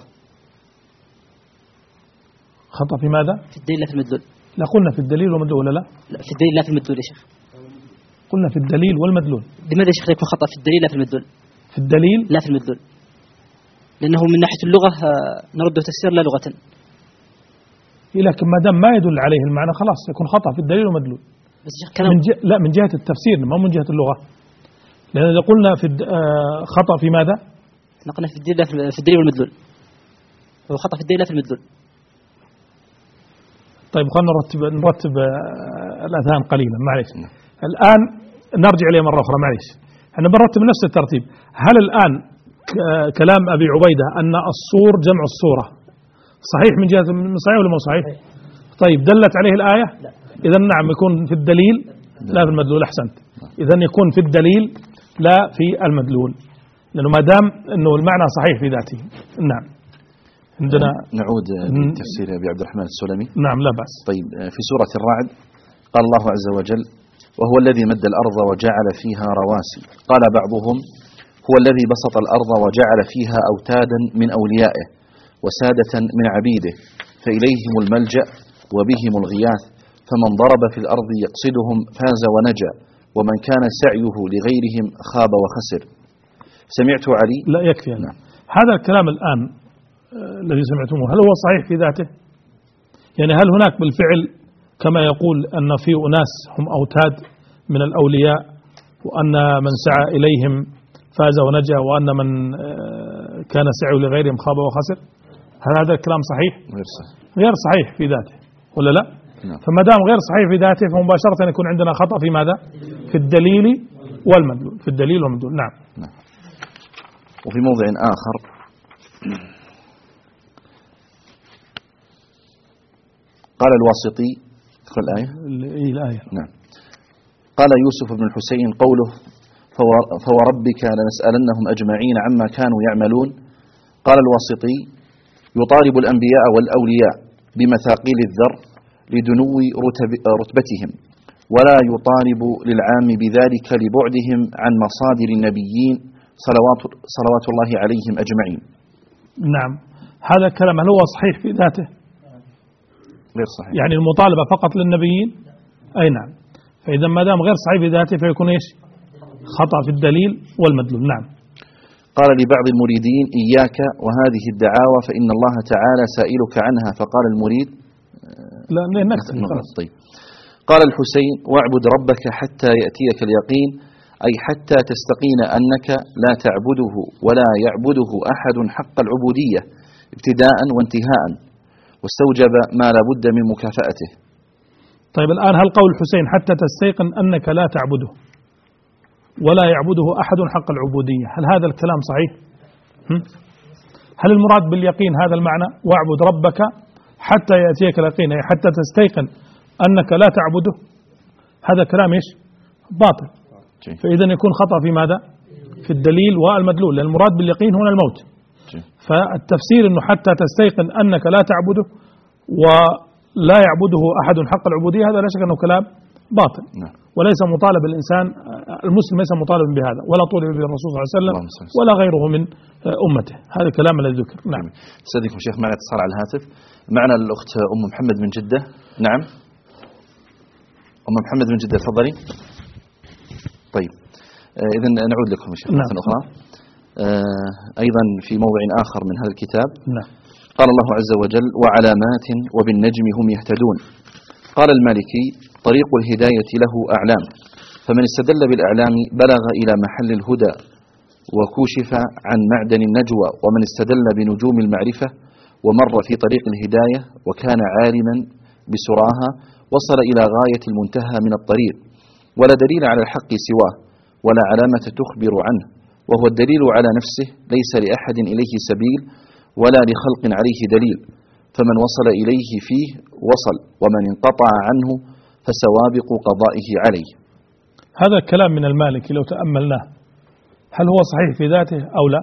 خطأ في ماذا؟ في الدليل لا في المدلول. لا قلنا في الدليل والمدلول ولا لا؟ لا في الدليل لا في المدلول يا شيخ. قلنا في الدليل والمدلول. لماذا يا شيخ يكون خطأ في الدليل لا في المدلول؟ في الدليل لا في المدلول، لأنه من ناحية اللغة نرد تفسير لا لغة. لكن ما دام ما يدل عليه المعنى خلاص يكون خطأ في الدليل والمدلول. بس كلام لا من جهة التفسير، ما من جهة اللغة، لأن إذا قلنا في خطأ في ماذا؟ نقلنا في الدليل في الدليل والمدلول، هو خطأ في الدليل لا في المدلول. طيب خلينا نرتب الأذهان قليلا، معلش. الآن نرجع إليه مرة أخرى، معلش. احنا بنرتب نفس الترتيب. هل الآن كلام أبي عبيدة أن الصور جمع الصورة صحيح من جهة صحيح ولا مو صحيح؟ طيب دلت عليه الآية؟ إذا نعم يكون في الدليل لا في المدلول. أحسنت. إذا يكون في الدليل لا في المدلول، لأنه ما دام أنه المعنى صحيح في ذاته. نعم. عندنا نعود لتفسير أبي عبد الرحمن السلمي. نعم لا بأس. طيب في سورة الرعد قال الله عز وجل: وهو الذي مد الأرض وجعل فيها رواسي. قال بعضهم: هو الذي بسط الأرض وجعل فيها أوتادا من أوليائه وسادة من عبيده فإليهم الملجأ وبهم الغياث، فمن ضرب في الأرض يقصدهم فاز ونجا، ومن كان سعيه لغيرهم خاب وخسر. سمعت علي. لا يكفي. نعم. هذا الكلام الآن الذي سمعتموه هل هو صحيح في ذاته؟ يعني هل هناك بالفعل كما يقول أن في أناس هم أوتاد من الأولياء وأن من سعى إليهم فاز ونجا وأن من كان سعيه لغيرهم خاب وخسر؟ هل هذا الكلام صحيح؟ غير صحيح في ذاته ولا لا؟ فما دام غير صحيح في ذاته فمباشرة يكون عندنا خطأ في ماذا؟ في الدليل والمدلول، في الدليل والمدلول. نعم. وفي موضع آخر قال الواسطي، اقرأ الآية. الآية. نعم. قال يوسف بن الحسين قوله: فوربك لنسألنهم أجمعين عما كانوا يعملون. قال الواسطي: يطالب الأنبياء والأولياء بمثاقيل الذر لدنو رتبتهم، ولا يطالب للعام بذلك لبعدهم عن مصادر النبيين صلوات الله عليهم أجمعين. نعم. هذا الكلام هل هو صحيح في ذاته؟ غير صحيح. يعني المطالبة فقط للنبيين؟ أي نعم. فإذا ما دام غير صحيح في ذاته فيكون إيش؟ خطأ في الدليل والمدلول. نعم. قال لبعض المريدين: إياك وهذه الدعاوى فإن الله تعالى سائلك عنها. فقال المريد: لا نكتب. طيب. قال الحسين: واعبد ربك حتى يأتيك اليقين، أي حتى تستقين أنك لا تعبده ولا يعبده أحد حق العبودية ابتداء وانتهاء، واستوجب ما لا بد من مكافأته. طيب الآن هل قول الحسين حتى تستيقن أنك لا تعبده ولا يعبده أحد حق العبودية. هل هذا الكلام صحيح؟ هل المراد باليقين هذا المعنى واعبد ربك حتى يأتيك اليقين، أي حتى تستيقن أنك لا تعبده؟ هذا كلام إيش؟ باطل. فإذا يكون خطأ في ماذا؟ في الدليل والمدلول، لأن المراد باليقين هنا الموت. فالتفسير أنه حتى تستيقن أنك لا تعبده ولا يعبده أحد حق العبودية، هذا لا شك أنه كلام باطل. وليس مطالب الإنسان المسلم ليس مطالب بهذا، ولا طالب به الرسول صلى الله عليه وسلم ولا غيره من أمته. هذا الكلام الذي ذكر. نعم. استاذنكم شيخ، معنا اتصال على الهاتف. معنا الأخت أم محمد من جدة. نعم أم محمد من جدة، تفضلي. طيب إذن نعود لكم شيخ مرة أخرى. أيضا في موضع آخر من هذا الكتاب. نعم. قال الله عز وجل: وعلامات وبالنجم هم يهتدون. قال المالكي: طريق الهداية له أعلام، فمن استدل بالأعلام بلغ إلى محل الهدى وكشف عن معدن النجوى، ومن استدل بنجوم المعرفة ومر في طريق الهداية وكان عالما بسراها وصل إلى غاية المنتهى من الطريق، ولا دليل على الحق سواه ولا علامة تخبر عنه، وهو الدليل على نفسه، ليس لأحد إليه سبيل ولا لخلق عليه دليل، فمن وصل إليه فيه وصل، ومن انقطع عنه فسوابق قضائه عليه. هذا الكلام من المالكي لو تأملناه هل هو صحيح في ذاته أو لا؟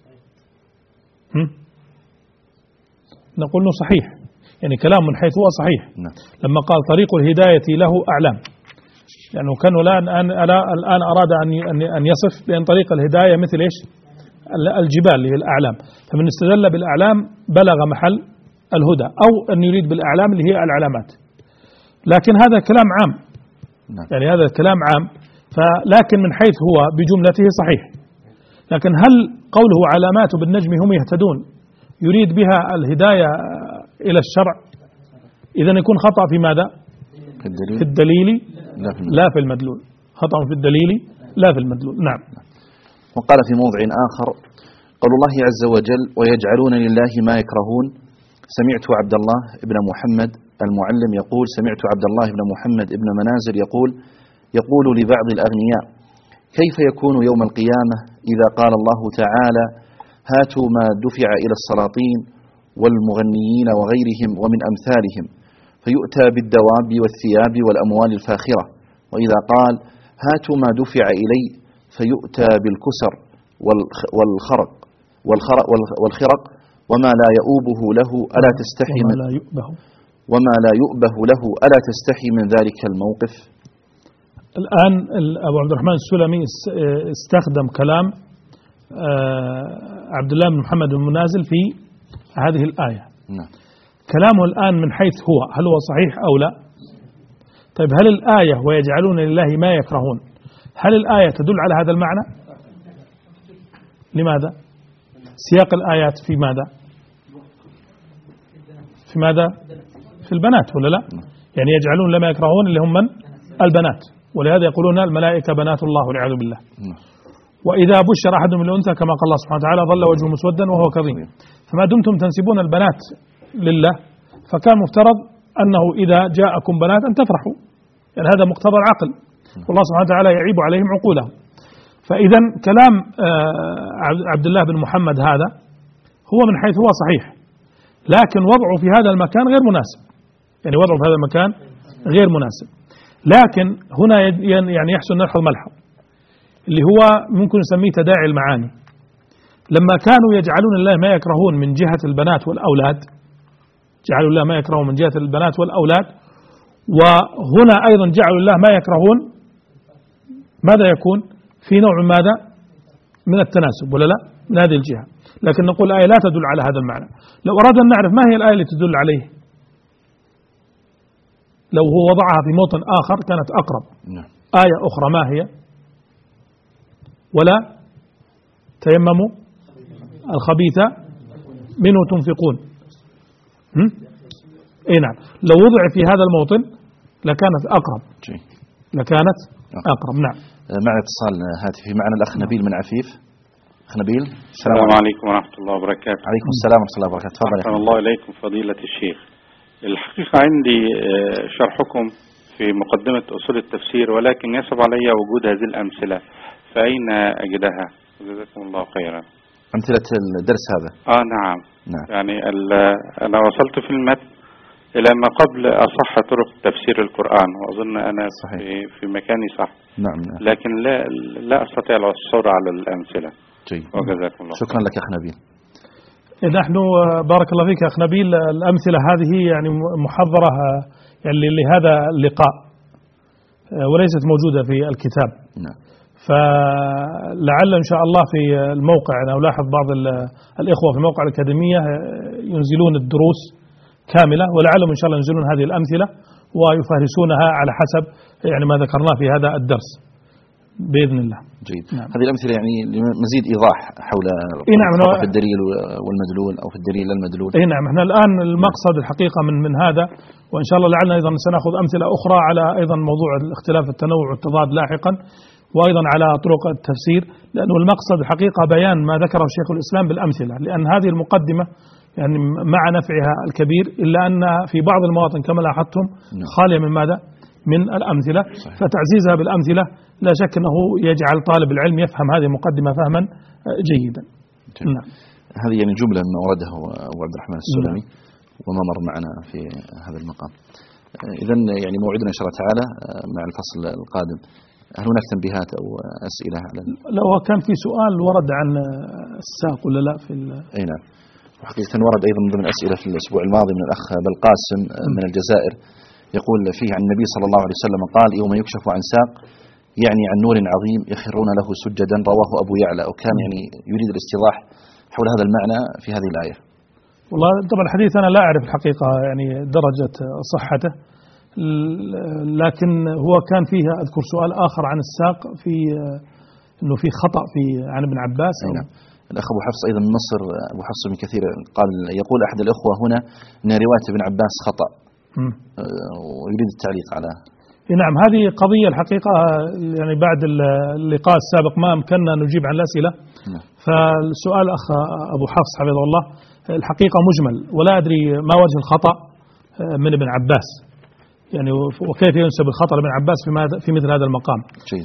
نقول له صحيح، يعني كلام من حيث هو صحيح. لما قال طريق الهداية له أعلام، لأنه كان الآن أراد أن يصف بأن طريق الهداية مثل إيش؟ الجبال اللي هي الأعلام، فمن استدل بالأعلام بلغ محل الهدى، أو أن يريد بالأعلام اللي هي العلامات. لكن هذا كلام عام، يعني هذا كلام عام، لكن من حيث هو بجملته صحيح. لكن هل قوله علامات بالنجم هم يهتدون يريد بها الهداية إلى الشرع؟ إذن يكون خطأ في ماذا؟ في الدليل لا في المدلول. خطأ في الدليل لا في المدلول. نعم. وقال في موضع آخر: قول الله عز وجل: ويجعلون لله ما يكرهون. سمعت عبد الله بن محمد المعلم يقول: سمعت عبد الله بن محمد بن منازل يقول لبعض الأغنياء: كيف يكون يوم القيامة إذا قال الله تعالى: هاتوا ما دفع إلى السلاطين والمغنيين وغيرهم ومن أمثالهم، فيؤتى بالدواب والثياب والأموال الفاخرة، وإذا قال: هاتوا ما دفع إلي، فيؤتى بالكسر والخرق وما لا يؤوبه له ألا تستحي وما لا يؤبه له ألا تستحي من ذلك الموقف. الآن أبو عبد الرحمن السلمي استخدم كلام عبد الله بن محمد بن منازل في هذه الآية. كلامه الآن من حيث هو هل هو صحيح أو لا؟ طيب هل الآية ويجعلون لله ما يكرهون هل الآية تدل على هذا المعنى؟ لماذا؟ سياق الآيات في ماذا؟ في ماذا؟ في البنات ولا لا؟ يعني يجعلون لما يكرهون اللي هم من؟ البنات، ولهذا يقولون الملائكة بنات الله والعياذ بالله. وإذا بشر أحد من الأنثى كما قال الله سبحانه وتعالى ظل وجهه مسودا وهو كظيم. فما دمتم تنسبون البنات لله فكان مفترض أنه إذا جاءكم بنات أن تفرحوا، يعني هذا مقتضى العقل، والله سبحانه وتعالى يعيب عليهم عقولهم. فإذا كلام عبد الله بن محمد هذا هو من حيث هو صحيح، لكن وضعه في هذا المكان غير مناسب، يعني وضعه في هذا المكان غير مناسب. لكن هنا يعني يحسن نلحظ ملحظ اللي هو ممكن نسميه تداعي المعاني. لما كانوا يجعلون الله ما يكرهون من جهة البنات والأولاد، جعلوا الله ما يكرهون من جهة البنات والأولاد، وهنا أيضا جعلوا الله ما يكرهون، ماذا يكون؟ في نوع ماذا؟ من التناسب ولا لا؟ من هذه الجهة. لكن نقول الآية لا تدل على هذا المعنى. لو أردنا أن نعرف ما هي الآية اللي تدل عليه، لو هو وضعها في موطن آخر كانت أقرب. آية أخرى ما هي؟ ولا تيمموا الخبيث منه تنفقون. اي نعم، لو وضع في هذا الموطن لكانت أقرب. نعم. مع اتصال هاتفي معنا الأخ نبيل من عفيف. أخ نبيل، السلام عليكم ورحمة الله وبركاته. عليكم السلام ورحمة الله وبركاته. تفضل. أحسن الله إليكم فضيلة الشيخ. الحقيقة عندي شرحكم في مقدمة أصول التفسير، ولكن يصعب علي وجود هذه الأمثلة فأين أجدها؟ جزاكم الله خيرا. أمثلة الدرس هذا؟ نعم. نعم. يعني أنا وصلت في المتن إلى ما قبل أصح طرق تفسير القرآن، وأظن أنا في مكاني صح. نعم. لكن لا أستطيع العثور على الأمثلة. جيد. وجزاكم الله. شكرا لك أخ نبيل. نحن بارك الله فيك يا أخ نبيل، الأمثلة هذه يعني محضرة يعني لهذا اللقاء وليست موجودة في الكتاب. نعم. فلعل إن شاء الله في الموقع، أنا ألاحظ بعض الإخوة في موقع الأكاديمية ينزلون الدروس كاملة، ولعلهم إن شاء الله ينزلون هذه الأمثلة ويفهرسونها على حسب يعني ما ذكرناه في هذا الدرس بإذن الله. جيد. نعم. هذه الأمثلة يعني مزيد إيضاح حول نعم في الدليل والمدلول أو في الدليل المدلول. نعم. احنا الآن المقصد الحقيقة من هذا، وإن شاء الله لعلنا أيضا سنأخذ أمثلة أخرى على أيضا موضوع الاختلاف التنوع والتضاد لاحقا، وأيضا على طرق التفسير، لأنه المقصد الحقيقة بيان ما ذكره شيخ الإسلام بالأمثلة، لأن هذه المقدمة يعني مع نفعها الكبير إلا أن في بعض المواطن كما لاحظتم خالية من ماذا؟ من الأمثلة. صحيح. فتعزيزها بالأمثلة لا شك أنه يجعل طالب العلم يفهم هذه المقدمة فهما جيدا. نعم. هذه يعني جملة مما ورده أبو عبد الرحمن السلمي وما مر معنا في هذا المقام. إذن يعني موعدنا إن شاء الله تعالى مع الفصل القادم. هل هناك تنبيهات أو أسئلة على لو كان في سؤال ورد عن الساق ولا لا في أي نعم. وحقيقة ورد أيضا من ضمن الأسئلة في الأسبوع الماضي من الأخ بالقاسم من الجزائر، يقول فيه عن النبي صلى الله عليه وسلم قال: يوم يكشف عن ساق يعني عن نور عظيم يخرون له سجدا، رواه أبو يعلى. وكان يعني يريد الاستيضاح حول هذا المعنى في هذه الآية. والله طبعا الحديث أنا لا أعرف الحقيقة يعني درجة صحته، لكن هو كان فيه أذكر سؤال آخر عن الساق في أنه في خطأ في عن ابن عباس. نعم. الأخ أبو حفص أيضا من مصر، أبو حفص بن كثير، قال يقول أحد الأخوة هنا أن رواية ابن عباس خطأ، ويريد التعليق على. نعم. هذه قضية الحقيقة يعني بعد اللقاء السابق ما أمكننا نجيب عن الأسئلة. فالسؤال أخ أبو حفص حفظه الله الحقيقة مجمل، ولا أدري ما وجه الخطأ من ابن عباس يعني، وكيف ينسب الخطأ لابن عباس في مثل هذا المقام. جيد.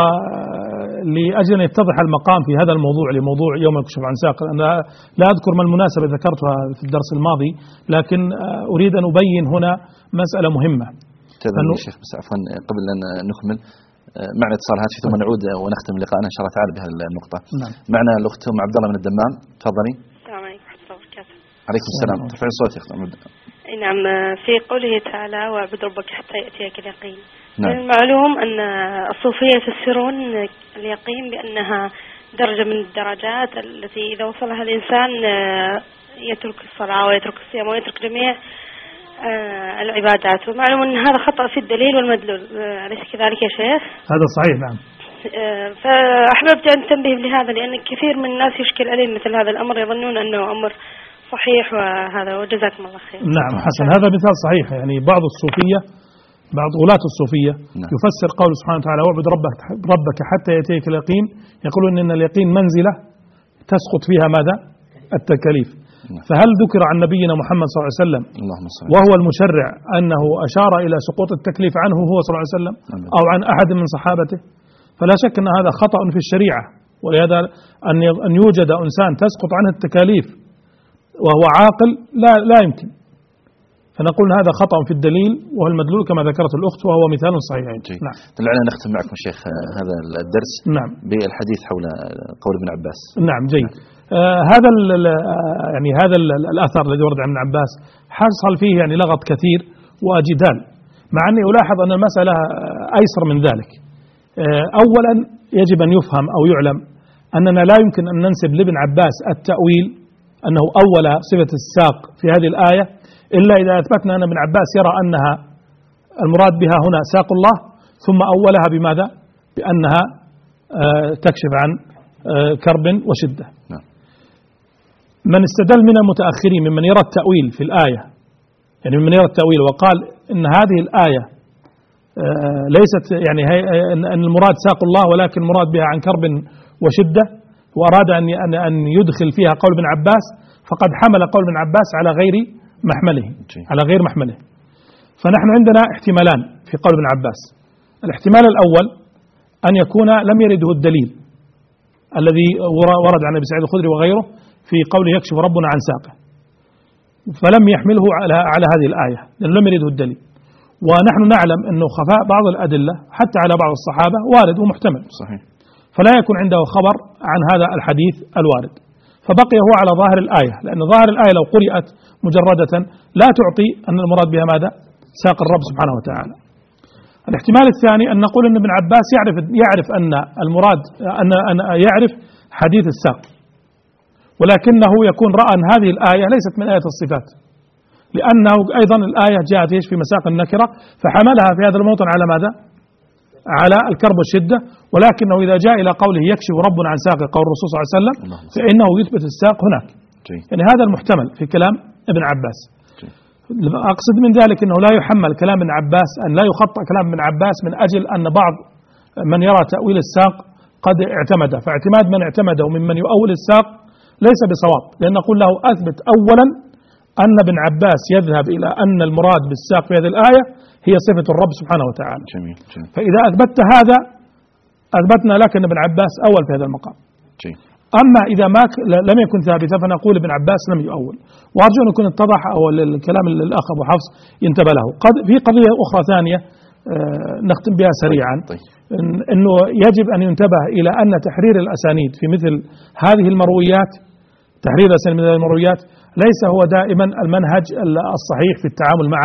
ولأجل أن يتضح المقام في هذا الموضوع لموضوع يوم يكشف عن ساق، أنا لا أذكر ما المناسبة ذكرتها في الدرس الماضي، لكن أريد أن أبين هنا مسألة مهمة. تفضل يا شيخ، بس عفوا قبل أن نكمل معنا اتصال هاتفي ثم نعود ونختم لقاءنا إن شاء الله تعالى بهذه النقطة. نعم. معنا الأخت أم عبد الله من الدمام، تفضلي. السلام عليكم ورحمة الله وبركاته. عليكم السلام. ترفعي صوتك يا أخت. نعم. في قوله تعالى: واعبد ربك حتى يأتيك اليقين. نعم. من المعلوم أن الصوفية يفسرون اليقين بأنها درجة من الدرجات التي إذا وصلها الإنسان يترك الصلاة ويترك الصيام ويترك جميع العبادات، ومعلوم أن هذا خطأ في الدليل والمدلول، أليس كذلك يا شيخ؟ هذا صحيح. نعم. فأحببت أن تنبه لهذا، لأن كثير من الناس يشكل عليهم مثل هذا الأمر، يظنون أنه أمر صحيح، وهذا وجزاكم الله خير. نعم حسن، هذا مثال صحيح. يعني بعض الصوفية، بعض غلاة الصوفية يفسر قول سبحانه وتعالى: واعبد ربك حتى يأتيك اليقين، يقولون إن اليقين منزلة تسقط فيها ماذا؟ التكاليف. فهل ذكر عن نبينا محمد صلى الله عليه وسلم وهو المشرع أنه أشار إلى سقوط التكليف عنه هو صلى الله عليه وسلم أو عن أحد من صحابته؟ فلا شك أن هذا خطأ في الشريعة، ولهذا أن يوجد إنسان تسقط عنه التكاليف وهو عاقل لا يمكن. فنقول هذا خطأ في الدليل وهو المدلول كما ذكرت الأخت، وهو مثال صحيح. نعم. لعلنا نختم معكم شيخ هذا الدرس نعم بالحديث حول قول ابن عباس. نعم جيد. يعني هذا الأثر الذي ورد عن ابن عباس حصل فيه يعني لغط كثير وجدال، مع أني ألاحظ أن المسألة أيسر من ذلك. أولا يجب أن يفهم أو يعلم أننا لا يمكن أن ننسب لابن عباس التأويل أنه أول صفة الساق في هذه الآية إلا إذا أثبتنا أن ابن عباس يرى أنها المراد بها هنا ساق الله، ثم أولها بماذا؟ بأنها تكشف عن كرب وشدة. من استدل من المتأخرين ممن يرى التأويل في الآية، يعني ممن يرى التأويل وقال إن هذه الآية ليست يعني أن المراد ساق الله ولكن المراد بها عن كرب وشدة، وأراد أن يدخل فيها قول ابن عباس، فقد حمل قول ابن عباس على غير محمله. فنحن عندنا احتمالان في قول ابن عباس. الاحتمال الأول أن يكون لم يرده الدليل الذي ورد عن أبي سعيد الخدري وغيره في قوله يكشف ربنا عن ساقه، فلم يحمله على هذه الآية لأنه لم يرده الدليل. ونحن نعلم أنه خفاء بعض الأدلة حتى على بعض الصحابة وارد ومحتمل، صحيح، فلا يكون عنده خبر عن هذا الحديث الوارد، فبقي هو على ظاهر الآية، لأن ظاهر الآية لو قرأت مجردة لا تعطي أن المراد بها ماذا؟ ساق الرب سبحانه وتعالى. الاحتمال الثاني أن نقول أن ابن عباس يعرف أن المراد أن يعرف حديث الساق، ولكنه يكون رأى أن هذه الآية ليست من آية الصفات، لأنه أيضا الآية جاءت في مساق النكرة، فحملها في هذا الموطن على ماذا؟ على الكرب والشدة. ولكنه إذا جاء إلى قوله يكشف ربنا عن ساق قول الرسول صلى الله عليه وسلم فإنه يثبت الساق هناك. يعني هذا المحتمل في كلام ابن عباس. أقصد من ذلك أنه لا يحمل كلام ابن عباس، أن لا يخطأ كلام ابن عباس من أجل أن بعض من يرى تأويل الساق قد اعتمد، فاعتماد من اعتمده ممن يؤول الساق ليس بصواب، لأن نقول له أثبت أولا أن ابن عباس يذهب إلى أن المراد بالساق في هذه الآية هي صفة الرب سبحانه وتعالى. جميل. فإذا أثبتت هذا أثبتنا لك أن ابن عباس أول في هذا المقام. أما إذا ما لم يكن ثابتا فنقول ابن عباس لم يؤول. وأرجو أن يكون اتضح أو الكلام الأخ أبو حفص ينتبه له. في قضية أخرى ثانية نختم بها سريعا، أنه يجب أن ينتبه إلى أن تحرير الأسانيد في مثل هذه المرويات، تحرير الأسانيد من هذه المرويات ليس هو دائما المنهج الصحيح في التعامل مع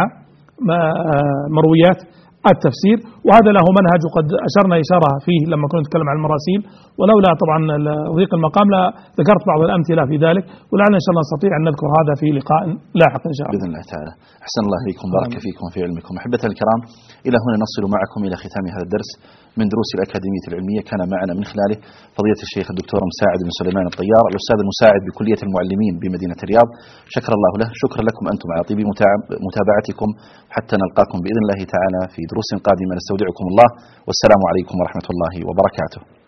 مرويات التفسير، وهذا له منهج وقد أشرنا إشارة فيه لما كنا نتكلم عن المراسيل، ولولا طبعا ضيق المقام لا ذكرت بعض الأمثلة في ذلك، ولعلنا إن شاء الله نستطيع أن نذكر هذا في لقاء لاحق إن شاء الله بإذن الله تعالى. أحسن الله إليكم، بارك فيكم وفي علمكم. أحبتنا الكرام، إلى هنا نصل معكم إلى ختام هذا الدرس من دروس الأكاديمية العلمية. كان معنا من خلاله فضيلة الشيخ الدكتور مساعد بن سليمان الطيار، الأستاذ المساعد بكلية المعلمين بمدينة الرياض. شكر الله له، شكرا لكم أنتم على طيب متابعتكم، حتى نلقاكم بإذن الله تعالى في دروس قادمة. نستودعكم الله، والسلام عليكم ورحمة الله وبركاته.